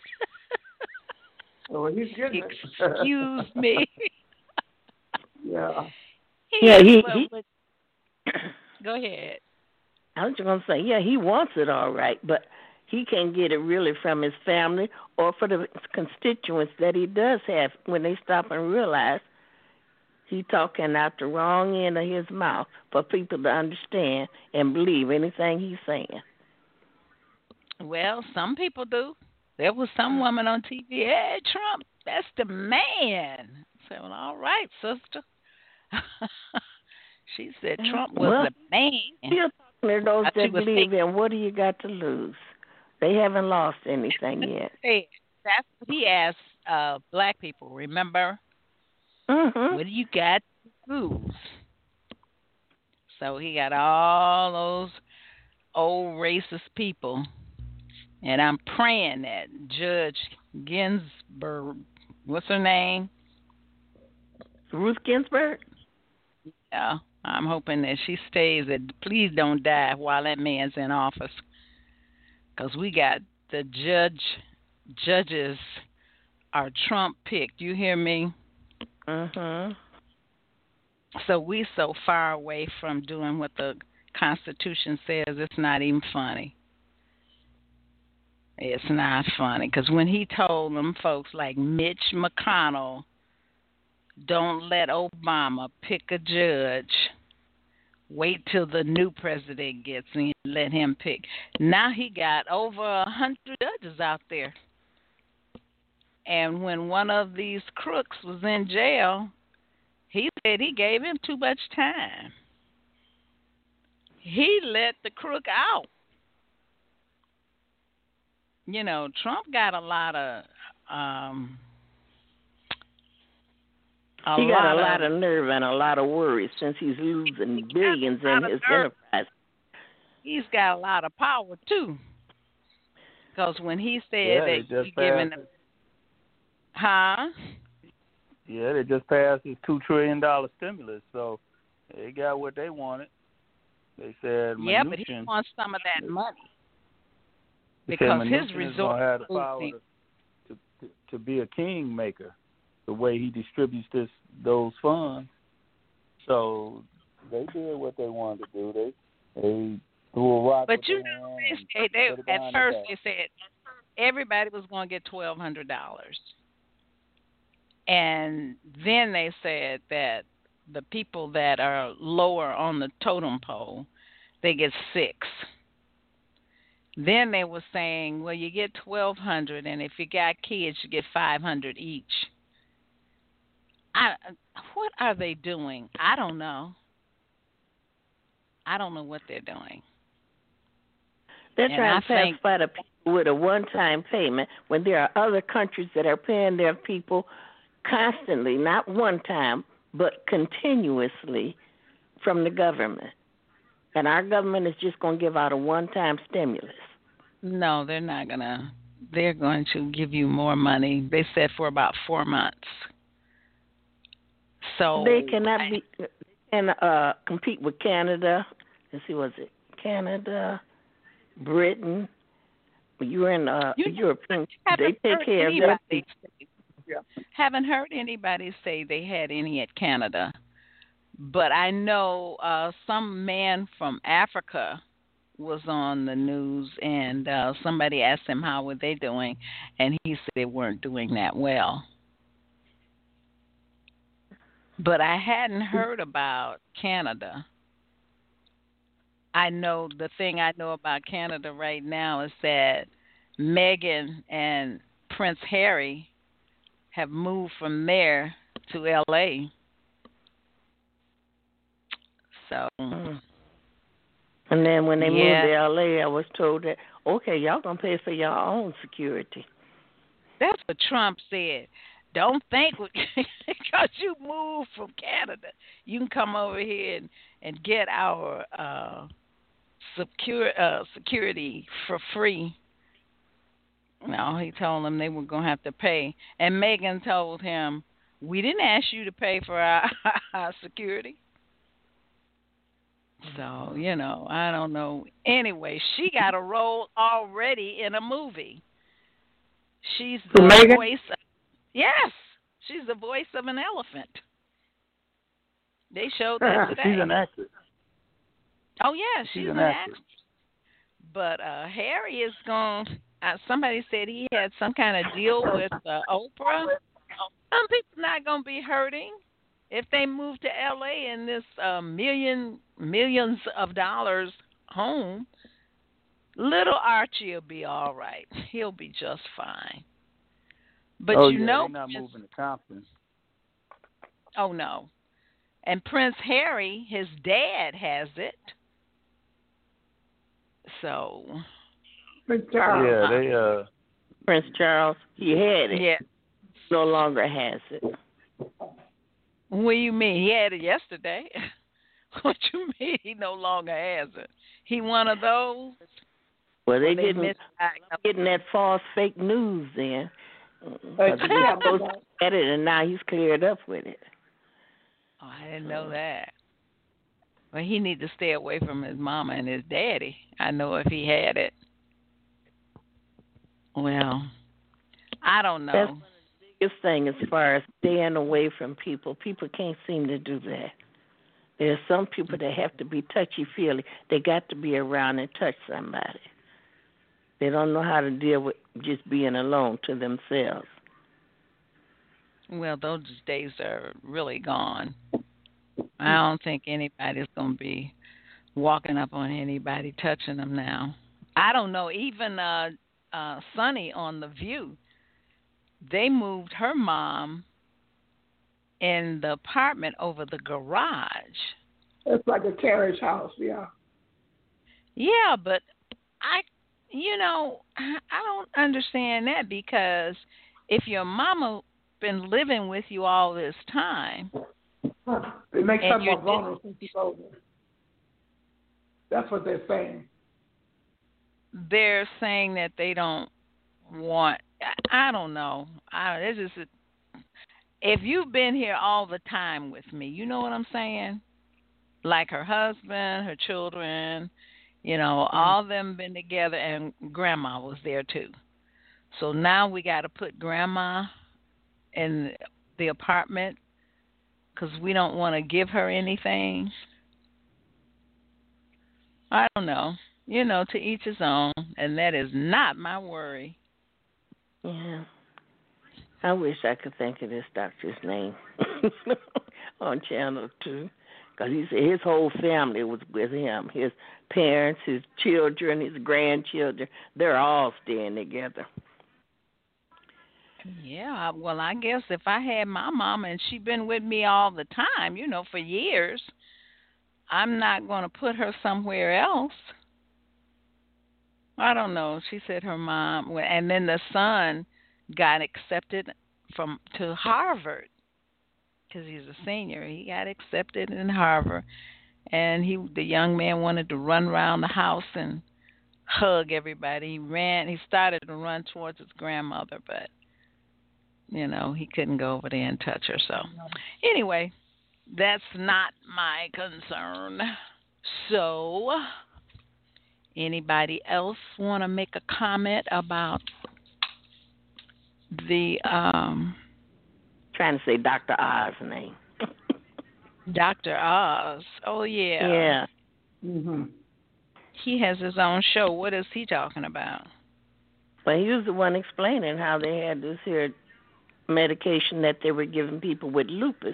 Oh, he's getting it. Excuse me. Yeah. Go ahead. I was just going to say, he wants it all right, but he can't get it really from his family or for the constituents that he does have when they stop and realize he's talking out the wrong end of his mouth for people to understand and believe anything he's saying. Well, some people do. There was some woman on TV, hey, Trump, that's the man. I said, well, all right, sister. She said Trump was the man. Still talking to those that believe in what do you got to lose? They haven't lost anything yet. That's what he asked black people, remember? Mm-hmm. What do you got to lose? So he got all those old racist people. And I'm praying that Judge Ginsburg, what's her name? Ruth Ginsburg? Yeah, I'm hoping that she stays. Please don't die while that man's in office. Because we got the judges are Trump picked. You hear me? Mm-hmm. So we so far away from doing what the Constitution says, it's not even funny. It's not funny. Because when he told them folks like Mitch McConnell, don't let Obama pick a judge. Wait till the new president gets in, let him pick. Now he got over 100 judges out there. And when one of these crooks was in jail, he said he gave him too much time. He let the crook out. Trump got a lot of he got a lot of nerve and a lot of worry since he's losing billions in his enterprise. He's got a lot of power, too. Because when he said that he's giving them... Huh? Yeah, they just passed his $2 trillion stimulus, so they got what they wanted. They said yeah, but he wants some of that money. Because his resort had the power to be a kingmaker, the way he distributes those funds. So they did what they wanted to do. They threw a rock. But at first they said everybody was going to get $1,200, and then they said that the people that are lower on the totem pole, they get $6. Then they were saying, well, you get $1,200, and if you got kids, you get $500 each. What are they doing? I don't know. I don't know what they're doing. They're trying to pacify the people with a one-time payment when there are other countries that are paying their people constantly, not one time, but continuously from the government. And our government is just going to give out a one-time stimulus. No, they're not going to. They're going to give you more money. They said for about 4 months. So they cannot compete with Canada. Let's see, was it Canada, Britain? You're in European. They take care of their people. Haven't heard anybody say they had any at Canada. But I know some man from Africa was on the news, and somebody asked him how were they doing, and he said they weren't doing that well. But I hadn't heard about Canada. I know the thing I know about Canada right now is that Meghan and Prince Harry have moved from there to L.A. So. And then when they moved to L.A., I was told that, okay, y'all going to pay for your own security. That's what Trump said. Don't think because you moved from Canada, you can come over here and get our security for free. No, he told them they were going to have to pay. And Meghan told him, we didn't ask you to pay for our security. So, I don't know. Anyway, she got a role already in a movie. She's the voice of, yes, she's the voice of an elephant. They showed that today. She's an actress. Oh, yeah, she's an actress. But Harry is going, somebody said he had some kind of deal with Oprah. Some people not going to be hurting if they move to L.A. in this millions of dollars home. Little Archie will be all right. He'll be just fine. But they're not moving to Compton. Oh, no. And Prince Harry, his dad has it. So. Prince Charles. Prince Charles, he had it. Yeah. No longer has it. What do you mean? He had it yesterday. What you mean he no longer has it? He one of those? Well, they getting that false fake news then. Because he was supposed to get it, and now he's cleared up with it. Oh, I didn't know that. Well, he need to stay away from his mama and his daddy. I know if he had it. Well, I don't know. That's the biggest thing as far as staying away from people. People can't seem to do that. There are some people that have to be touchy-feely. They got to be around and touch somebody. They don't know how to deal with just being alone to themselves. Well, those days are really gone. I don't think anybody's going to be walking up on anybody, touching them now. I don't know. Even Sonny on The View, they moved her mom in the apartment over the garage. It's like a carriage house, yeah. Yeah, but I don't understand that, because if your mama been living with you all this time, it makes her more vulnerable since she's older. That's what they're saying. They're saying that they don't want. I don't know. It's just if you've been here all the time with me, you know what I'm saying? Like her husband, her children. All of them been together, and Grandma was there too. So now we got to put Grandma in the apartment because we don't want to give her anything. I don't know. To each his own, and that is not my worry. Yeah. I wish I could think of this doctor's name on Channel 2. Because he said his whole family was with him. His parents, his children, his grandchildren, they're all staying together. Yeah, well, I guess if I had my mama and she'd been with me all the time, for years, I'm not going to put her somewhere else. I don't know. She said her mom, and then the son got accepted to Harvard. Because he's a senior, he got accepted in Harvard, and the young man wanted to run around the house and hug everybody. He started to run towards his grandmother, but he couldn't go over there and touch her. So anyway, that's not my concern. So anybody else want to make a comment about the trying to say Dr. Oz's name. Dr. Oz. Oh, yeah. Yeah. Mm-hmm. He has his own show. What is he talking about? Well, he was the one explaining how they had this here medication that they were giving people with lupus.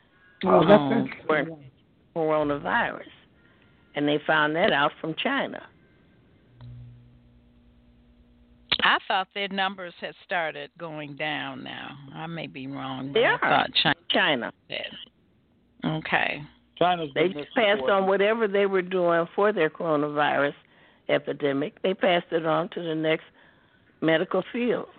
For coronavirus. And they found that out from China. I thought their numbers had started going down now. I may be wrong, but They I are. thought China. did. Okay. They just passed on whatever they were doing for their coronavirus epidemic. They passed it on to the next medical field.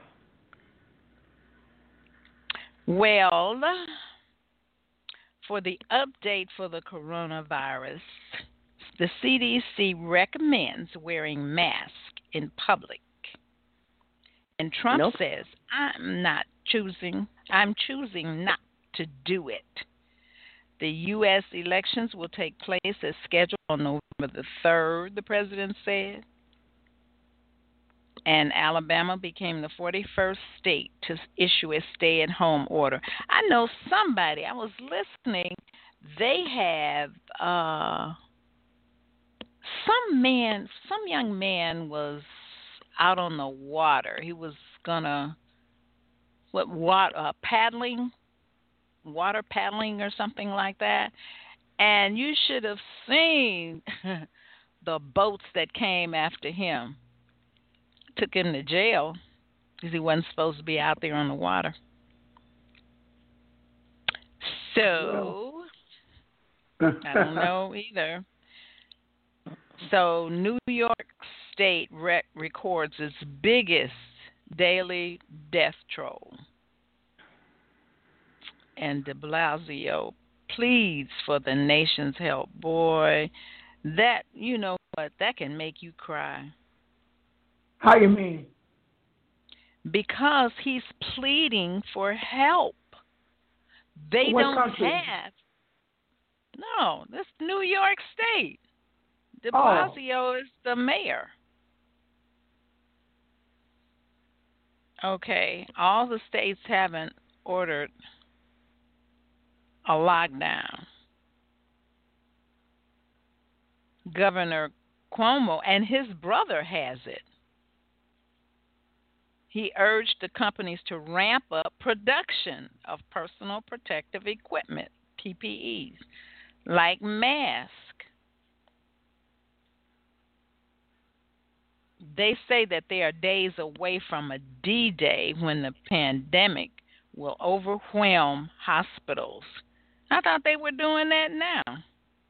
Well, for the update for the coronavirus, the CDC recommends wearing masks in public. And Trump says, I'm choosing not to do it. The U.S. elections will take place as scheduled on November the 3rd, the president said. And Alabama became the 41st state to issue a stay-at-home order. I know somebody, I was listening, they have some young man was out on the water. He was gonna water paddling or something like that. And you should have seen the boats that came after him. Took him to jail because he wasn't supposed to be out there on the water. So, I don't know either. So, New York State records its biggest daily death toll. And de Blasio pleads for the nation's help. Boy, that, you know what, that can make you cry. How you mean? Because he's pleading for help. They What don't country? have. No, this New York State. De Blasio is the mayor. Okay, all the states haven't ordered a lockdown. Governor Cuomo and his brother has it. He urged the companies to ramp up production of personal protective equipment, PPEs, like masks. They say that they are days away from a D-Day when the pandemic will overwhelm hospitals. I thought they were doing that now.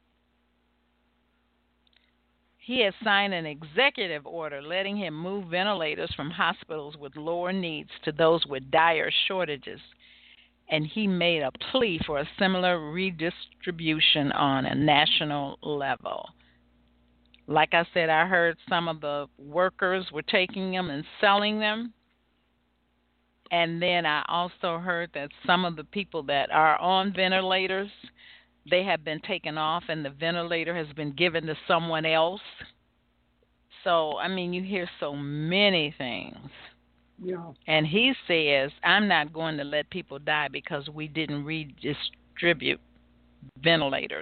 He has signed an executive order letting him move ventilators from hospitals with lower needs to those with dire shortages. And he made a plea for a similar redistribution on a national level. Like I said, I heard some of the workers were taking them and selling them. And then I also heard that some of the people that are on ventilators, they have been taken off and the ventilator has been given to someone else. So, I mean, you hear so many things. Yeah. And he says, I'm not going to let people die because we didn't redistribute ventilators.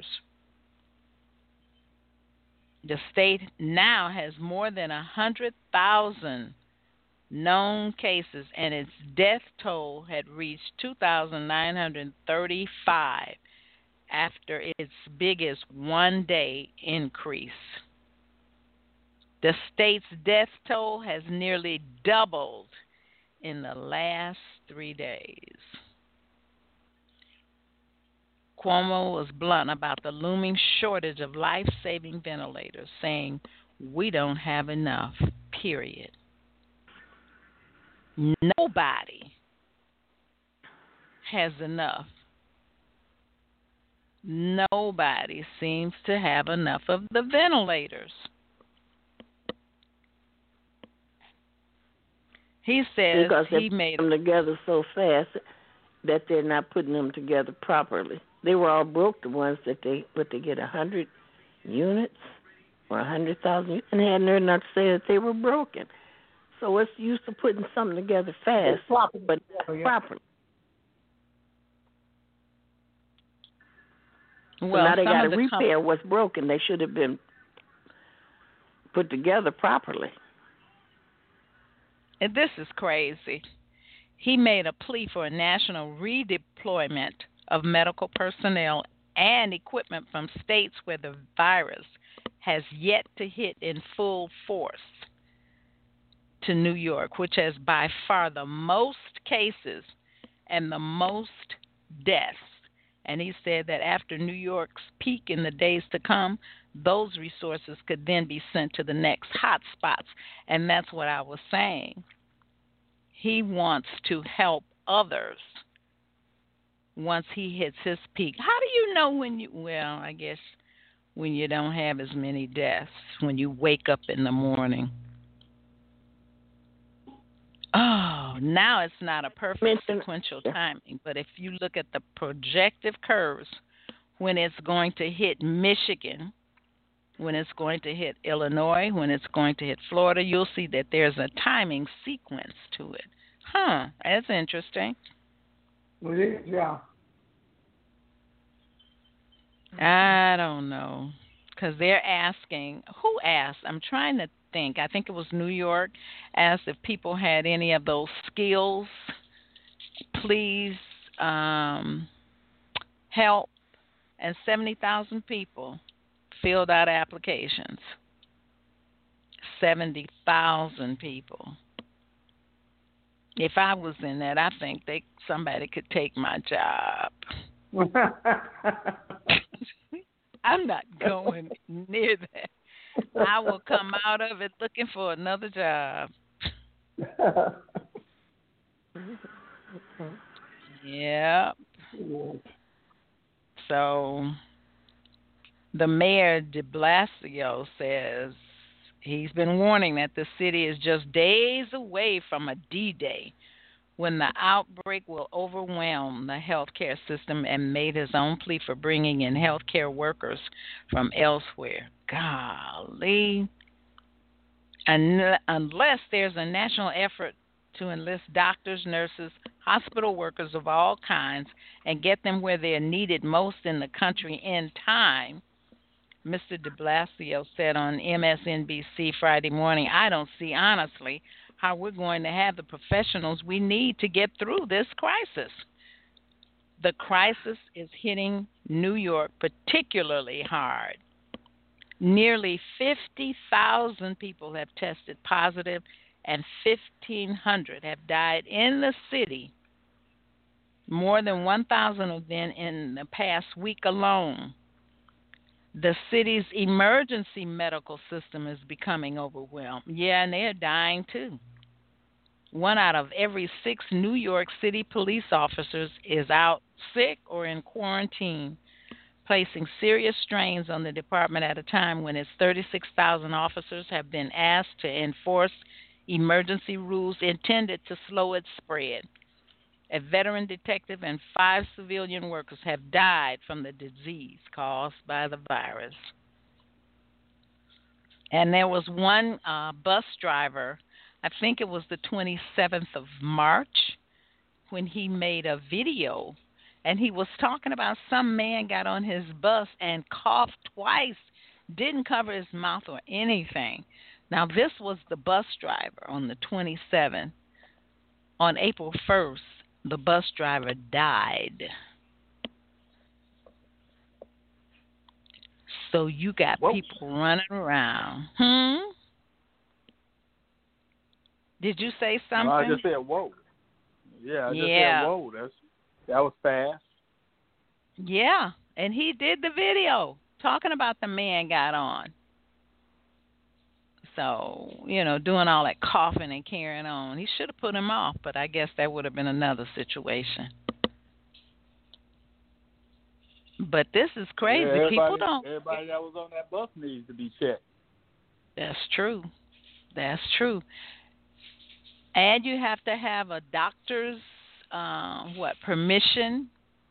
The state now has more than 100,000 known cases, and its death toll had reached 2,935 after its biggest one-day increase. The state's death toll has nearly doubled in the last 3 days. Cuomo was blunt about the looming shortage of life-saving ventilators, saying, "We don't have enough, period." Nobody has enough. Nobody seems to have enough of the ventilators. He says because he made them together so fast that they're not putting them together properly. They were all broke, the ones that they get 100 units or 100,000, and they had nerve enough to say that they were broken. So what's the use of putting something together fast, but not properly? Well, so now they got to repair what's broken. They should have been put together properly. And this is crazy. He made a plea for a national redeployment of medical personnel and equipment from states where the virus has yet to hit in full force. to New York, which has by far the most cases and the most deaths. And he said that after New York's peak in the days to come, those resources could then be sent to the next hot spots. And that's what I was saying. He wants to help others once he hits his peak. How do you know when you, well, I guess when you don't have as many deaths, when you wake up in the morning. Oh, now it's not a perfect sequential timing, but if you look at the projective curves, when it's going to hit Michigan, when it's going to hit Illinois, when it's going to hit Florida, you'll see that there's a timing sequence to it. Huh, that's interesting. It is, yeah. I don't know, because they're asking, who asked? I'm trying to think. I think it was New York, asked if people had any of those skills. Please help. And 70,000 people filled out applications. 70,000 people. If I was in that, I think somebody could take my job. I'm not going near that. I will come out of it looking for another job. Yeah. So the mayor de Blasio says he's been warning that the city is just days away from a D-Day when the outbreak will overwhelm the healthcare system, and made his own plea for bringing in healthcare workers from elsewhere. Golly. Unless there's a national effort to enlist doctors, nurses, hospital workers of all kinds, and get them where they're needed most in the country in time, Mr. de Blasio said on MSNBC Friday morning, I don't see, honestly, how we're going to have the professionals we need to get through this crisis. The crisis is hitting New York particularly hard. Nearly 50,000 people have tested positive and 1,500 have died in the city. More than 1,000 of them in the past week alone. The city's emergency medical system is becoming overwhelmed. Yeah, and they're dying too. 1 out of every 6 New York City police officers is out sick or in quarantine, placing serious strains on the department at a time when its 36,000 officers have been asked to enforce emergency rules intended to slow its spread. A veteran detective and 5 civilian workers have died from the disease caused by the virus. And there was one bus driver, I think it was the 27th of March, when he made a video, and he was talking about some man got on his bus and coughed twice, didn't cover his mouth or anything. Now, this was the bus driver on the 27th. On April 1st, the bus driver died. So you got people running around. Did you say something? No, I just said whoa. Yeah, I just said whoa. That was fast. Yeah, and he did the video talking about the man got on. So, doing all that coughing and carrying on. He should have put him off, but I guess that would have been another situation. But this is crazy. Yeah, People don't. Everybody that was on that bus needs to be checked. That's true. That's true. And you have to have a doctor's, permission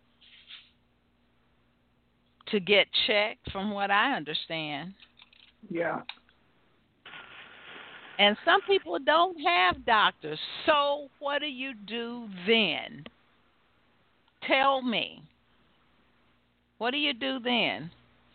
to get checked, from what I understand. Yeah. And some people don't have doctors. So what do you do then? Tell me. What do you do then?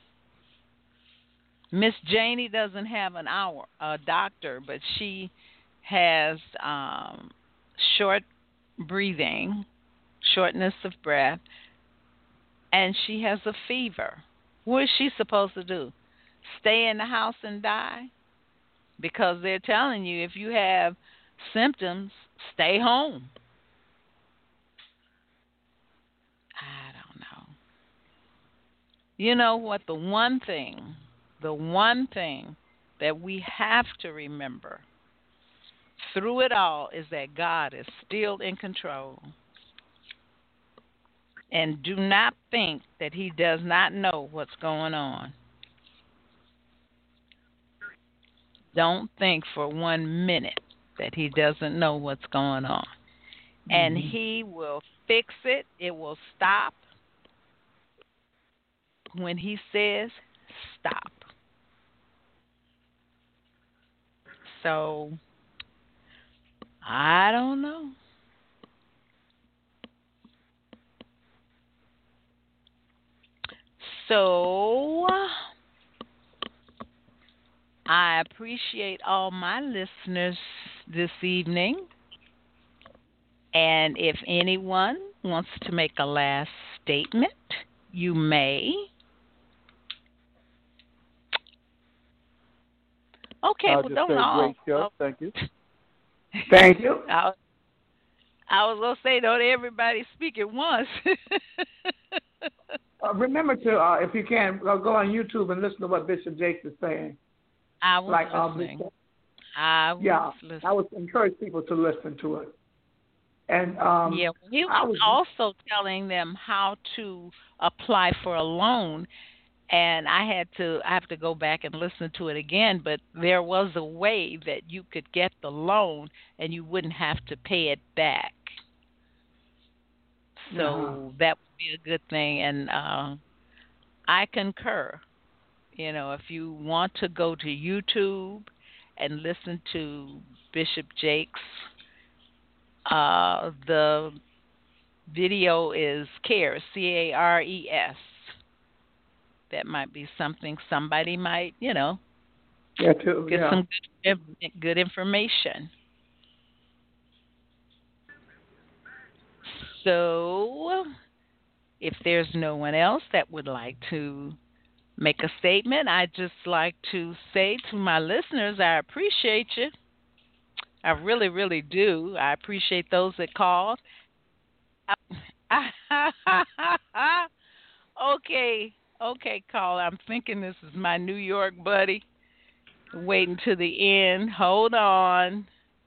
Miss Janie doesn't have a doctor, but she has short breathing, shortness of breath, and she has a fever. What is she supposed to do? Stay in the house and die? because they're telling you if you have symptoms, stay home. I don't know. You know what? The one thing that we have to remember through it all is that God is still in control. And do not think that He does not know what's going on. Don't think for 1 minute that He doesn't know what's going on. And He will fix it. It will stop when He says stop. So, I don't know. So, I appreciate all my listeners this evening. And if anyone wants to make a last statement, you may. Okay, I'll well, just don't say all. great show. Thank you. Thank you. I was going to say, don't everybody speak at once. Remember to, if you can, go on YouTube and listen to what Bishop Jakes is saying. I was listening. I would encourage people to listen to it. And he was also telling them how to apply for a loan, and I have to go back and listen to it again. But there was a way that you could get the loan, and you wouldn't have to pay it back. So that would be a good thing, and I concur. You know, if you want to go to YouTube and listen to Bishop Jakes, the video is CARES, CARES. That might be something somebody might, get some good information. So, if there's no one else that would like to make a statement, I'd just like to say to my listeners, I appreciate you. I really, really do. I appreciate those that called. Okay, caller. I'm thinking this is my New York buddy. Waiting to the end. Hold on.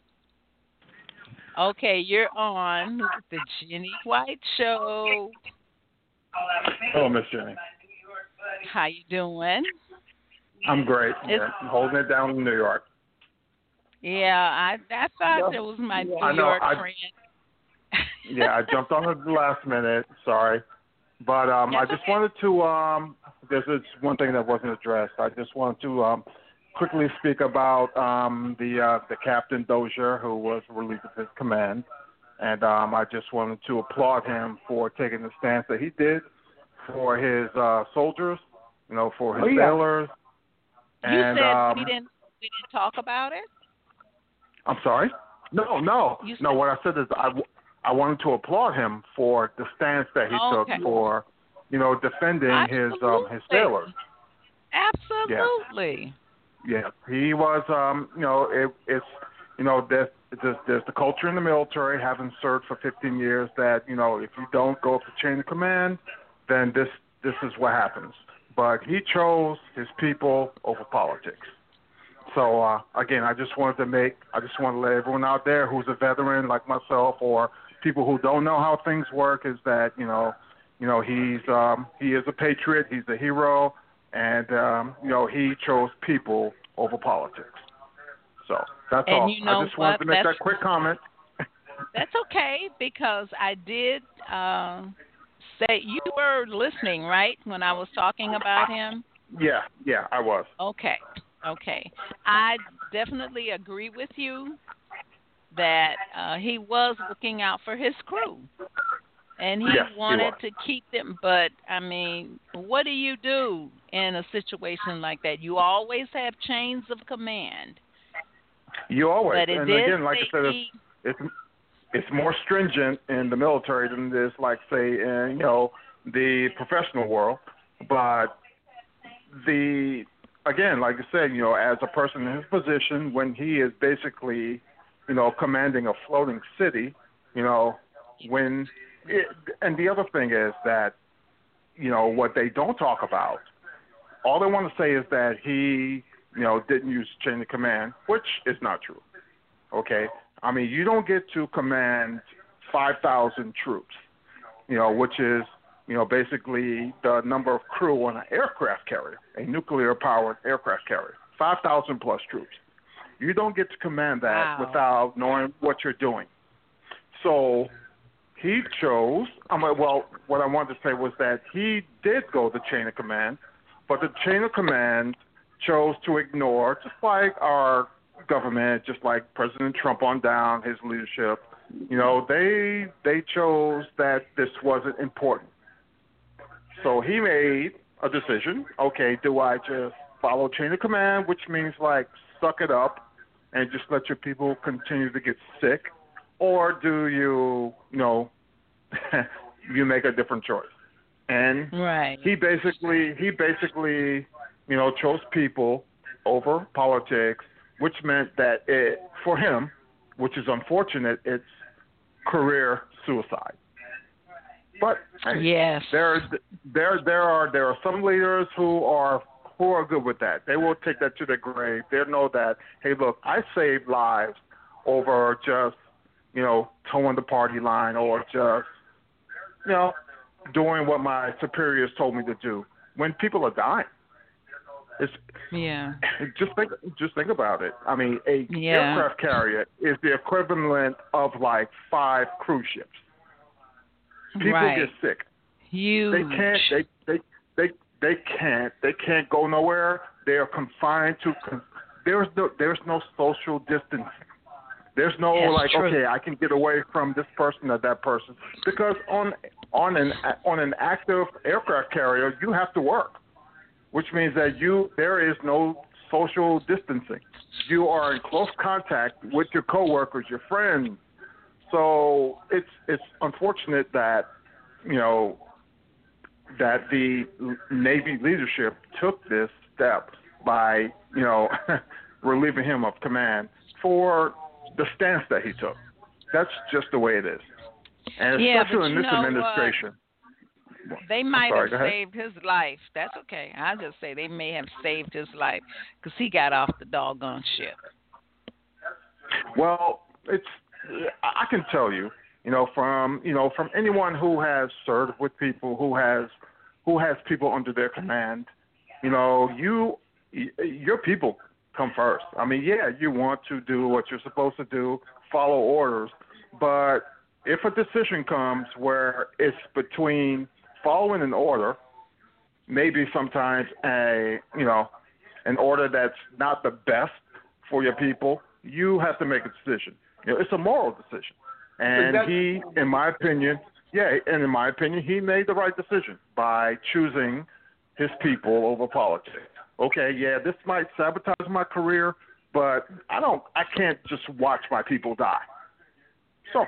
Okay, you're on the Jenny White Show. Hello, Miss Jenny. How you doing? I'm great. I'm holding it down in New York. Yeah, I thought it was my New York friend. Yeah, I jumped on it the last minute. Sorry. But I just wanted to, this is one thing that wasn't addressed. I just wanted to quickly speak about the Captain Dozier who was relieved of his command. And I just wanted to applaud him for taking the stance that he did for his soldiers, for his sailors. You said we didn't talk about it? I'm sorry? No. What I said is I wanted to applaud him for the stance that he took for, defending his sailors. Absolutely. Yeah. He was, there's the culture in the military, having served for 15 years, that, if you don't go up the chain of command, then this is what happens. But he chose his people over politics. So, again, I just wanted to let everyone out there who's a veteran like myself, or people who don't know how things work, is that, he is a patriot, he's a hero, and, he chose people over politics. So that's all. I just wanted to make that quick comment. That's okay, because I did say you were listening, right, when I was talking about him? Yeah, I was. Okay. I definitely agree with you that he was looking out for his crew. And he wanted to keep them. But, I mean, what do you do in a situation like that? You always have chains of command. You always. But and again, like I said, it's more stringent in the military than it is, like, say, in, the professional world. But the again, like I said, as a person in his position, when he is basically, commanding a floating city, and the other thing is that, what they don't talk about, all they want to say is that he, didn't use chain of command, which is not true. Okay? I mean, you don't get to command 5,000 troops, which is, basically the number of crew on an aircraft carrier, a nuclear-powered aircraft carrier, 5,000 plus troops. You don't get to command that without knowing what you're doing. So he chose, what I wanted to say was that he did go the chain of command, but the chain of command chose to ignore, just like our government, just like President Trump on down, his leadership, they chose that this wasn't important. So he made a decision, okay, do I just follow chain of command, which means like suck it up and just let your people continue to get sick, or do you, you make a different choice? And he basically, chose people over politics, which meant that for him, which is unfortunate, it's career suicide. But yes, there are some leaders who are good with that. They will take that to their grave. They know that, hey, look, I saved lives over just towing the party line or just doing what my superiors told me to do. When people are dying, just think about it. I mean, a aircraft carrier is the equivalent of like 5 cruise ships. People get sick. Huge. They can't go nowhere. They are confined to. There's no social distancing. There's no okay, I can get away from this person or that person, because on an active aircraft carrier you have to work, which means that there is no social distancing. You are in close contact with your coworkers, your friends. So it's unfortunate that that the Navy leadership took this step by relieving him of command for the stance that he took. That's just the way it is, and especially in this administration. They might have saved his life. That's okay. I'll just say they may have saved his life because he got off the doggone ship. Well, I can tell you, from anyone who has served with people, who has people under their command, your people come first. I mean, you want to do what you're supposed to do, follow orders, but if a decision comes where it's between following an order, maybe sometimes an order that's not the best for your people, you have to make a decision. It's a moral decision. And he, in my opinion, he made the right decision by choosing his people over politics. Okay, this might sabotage my career, but I can't just watch my people die. So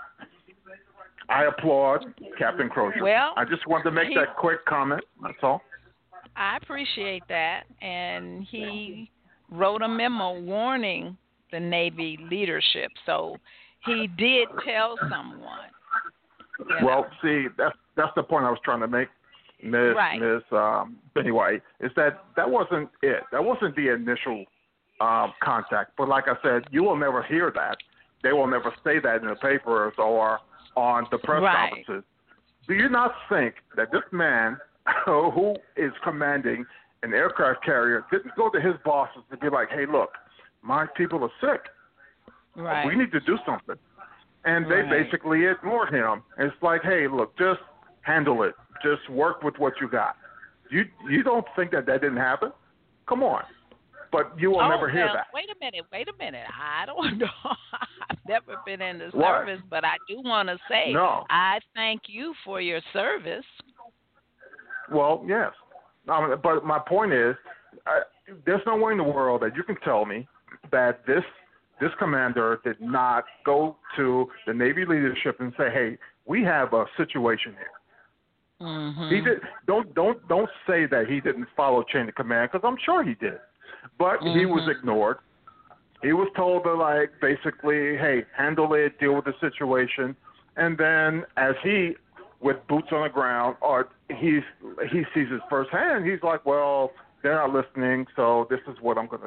I applaud Captain Crozier. Well, I just wanted to make that quick comment. That's all. I appreciate that. And he wrote a memo warning the Navy leadership. So he did tell someone. Well, see, that's the point I was trying to make, Ms. Benny White, is that wasn't it. That wasn't the initial contact. But like I said, you will never hear that. They will never say that in the papers or on the press conferences. Do you not think that this man who is commanding an aircraft carrier didn't go to his bosses and be like, hey, look, my people are sick. Right. We need to do something. And they basically ignored him. It's like, hey, look, just handle it. Just work with what you got. You don't think that didn't happen? Come on. But you will never hear that. Wait a minute. I don't know. I've never been in the service, but I do want to say I thank you for your service. Well, yes. But my point is, there's no way in the world that you can tell me that this commander did not go to the Navy leadership and say, hey, we have a situation here. He did. Don't say that he didn't follow chain of command, because I'm sure he did, but he was ignored. He was told to, like, basically, hey, handle it, deal with the situation, and then as he, with boots on the ground, or he sees it firsthand, he's like, well, they're not listening, so this is what I'm going to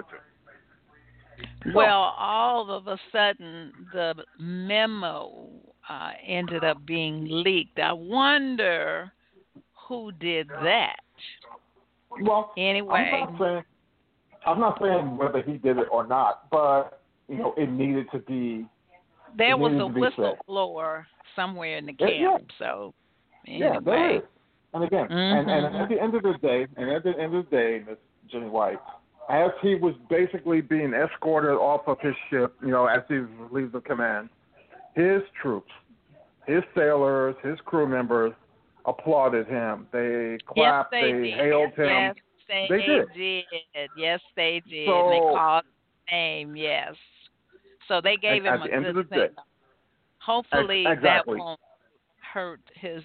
do. Well, all of a sudden, the memo ended up being leaked. I wonder who did that. Well, anyway, I'm not saying whether he did it or not, but it needed to be. There was a whistleblower somewhere in the camp, so anyway. Yeah, there is. And again, and at the end of the day, Miss Jenny White, as he was basically being escorted off of his ship, as he leaves the command, his troops, his sailors, his crew members applauded him. They clapped. Yes, they hailed him. Yes, they did. Yes, they did. So, they called his name. Yes. So they gave him a good thing. Hopefully that won't hurt his,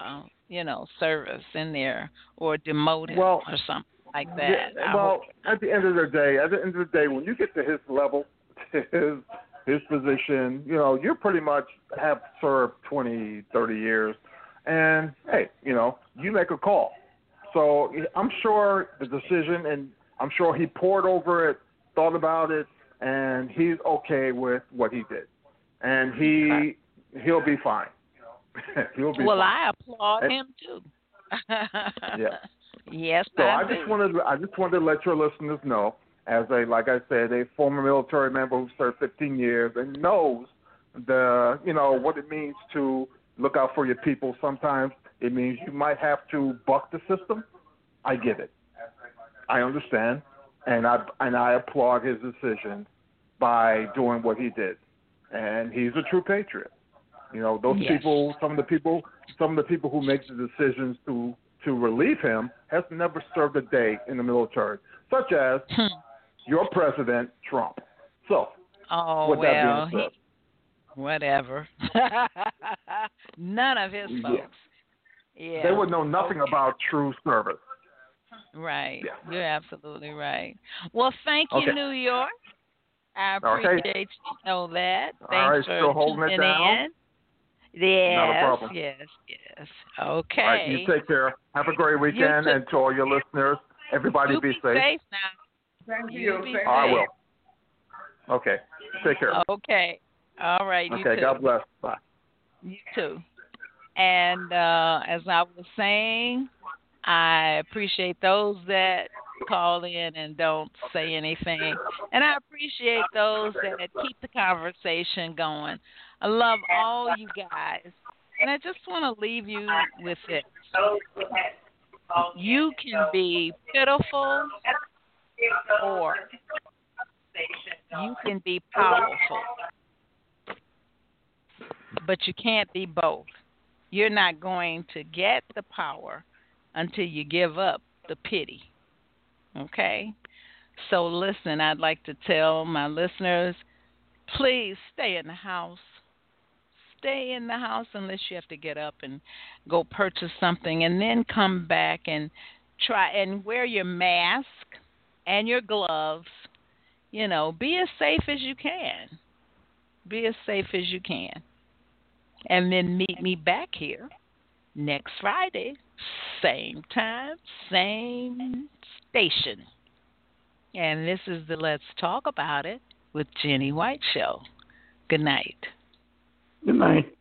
service in there or demote him or something like that. At the end of the day, when you get to his level, his position, you pretty much have served 20, 30 years. And, hey, you make a call. So I'm sure the decision, and I'm sure he pored over it, thought about it, and he's okay with what he did. And he'll be fine. He'll be fine. I applaud him, too. Yeah. Yes, so I just wanted to let your listeners know, as like I said, a former military member who served 15 years and knows what it means to look out for your people. Sometimes it means you might have to buck the system. I get it. I understand, and I applaud his decision by doing what he did. And he's a true patriot. Those people, some of the people who make the decisions to relieve him has never served a day in the military, such as your president, Trump. So, that being said, whatever. None of his folks. Yeah. They would know nothing about true service. Right. Yeah. You're absolutely right. Well, thank you, New York. I appreciate you know that. Thanks for still holding it down? In. Yes, not a problem. Yes. Okay. All right, you take care. Have a great weekend, and to all your listeners, everybody be safe. Now. Thank you. I will. Okay. Take care. Okay. All right. You too. God bless. Bye. You too. And as I was saying, I appreciate those that call in and don't say anything. And I appreciate those that keep the conversation going. I love all you guys. And I just want to leave you with this. You can be pitiful or you can be powerful. But you can't be both. You're not going to get the power until you give up the pity. Okay? So listen, I'd like to tell my listeners, please stay in the house. Stay in the house unless you have to get up and go purchase something, and then come back and try and wear your mask and your gloves. Be as safe as you can. Be as safe as you can. And then meet me back here next Friday, same time, same station. And this is the Let's Talk About It with Jenny White Show. Good night. Good night.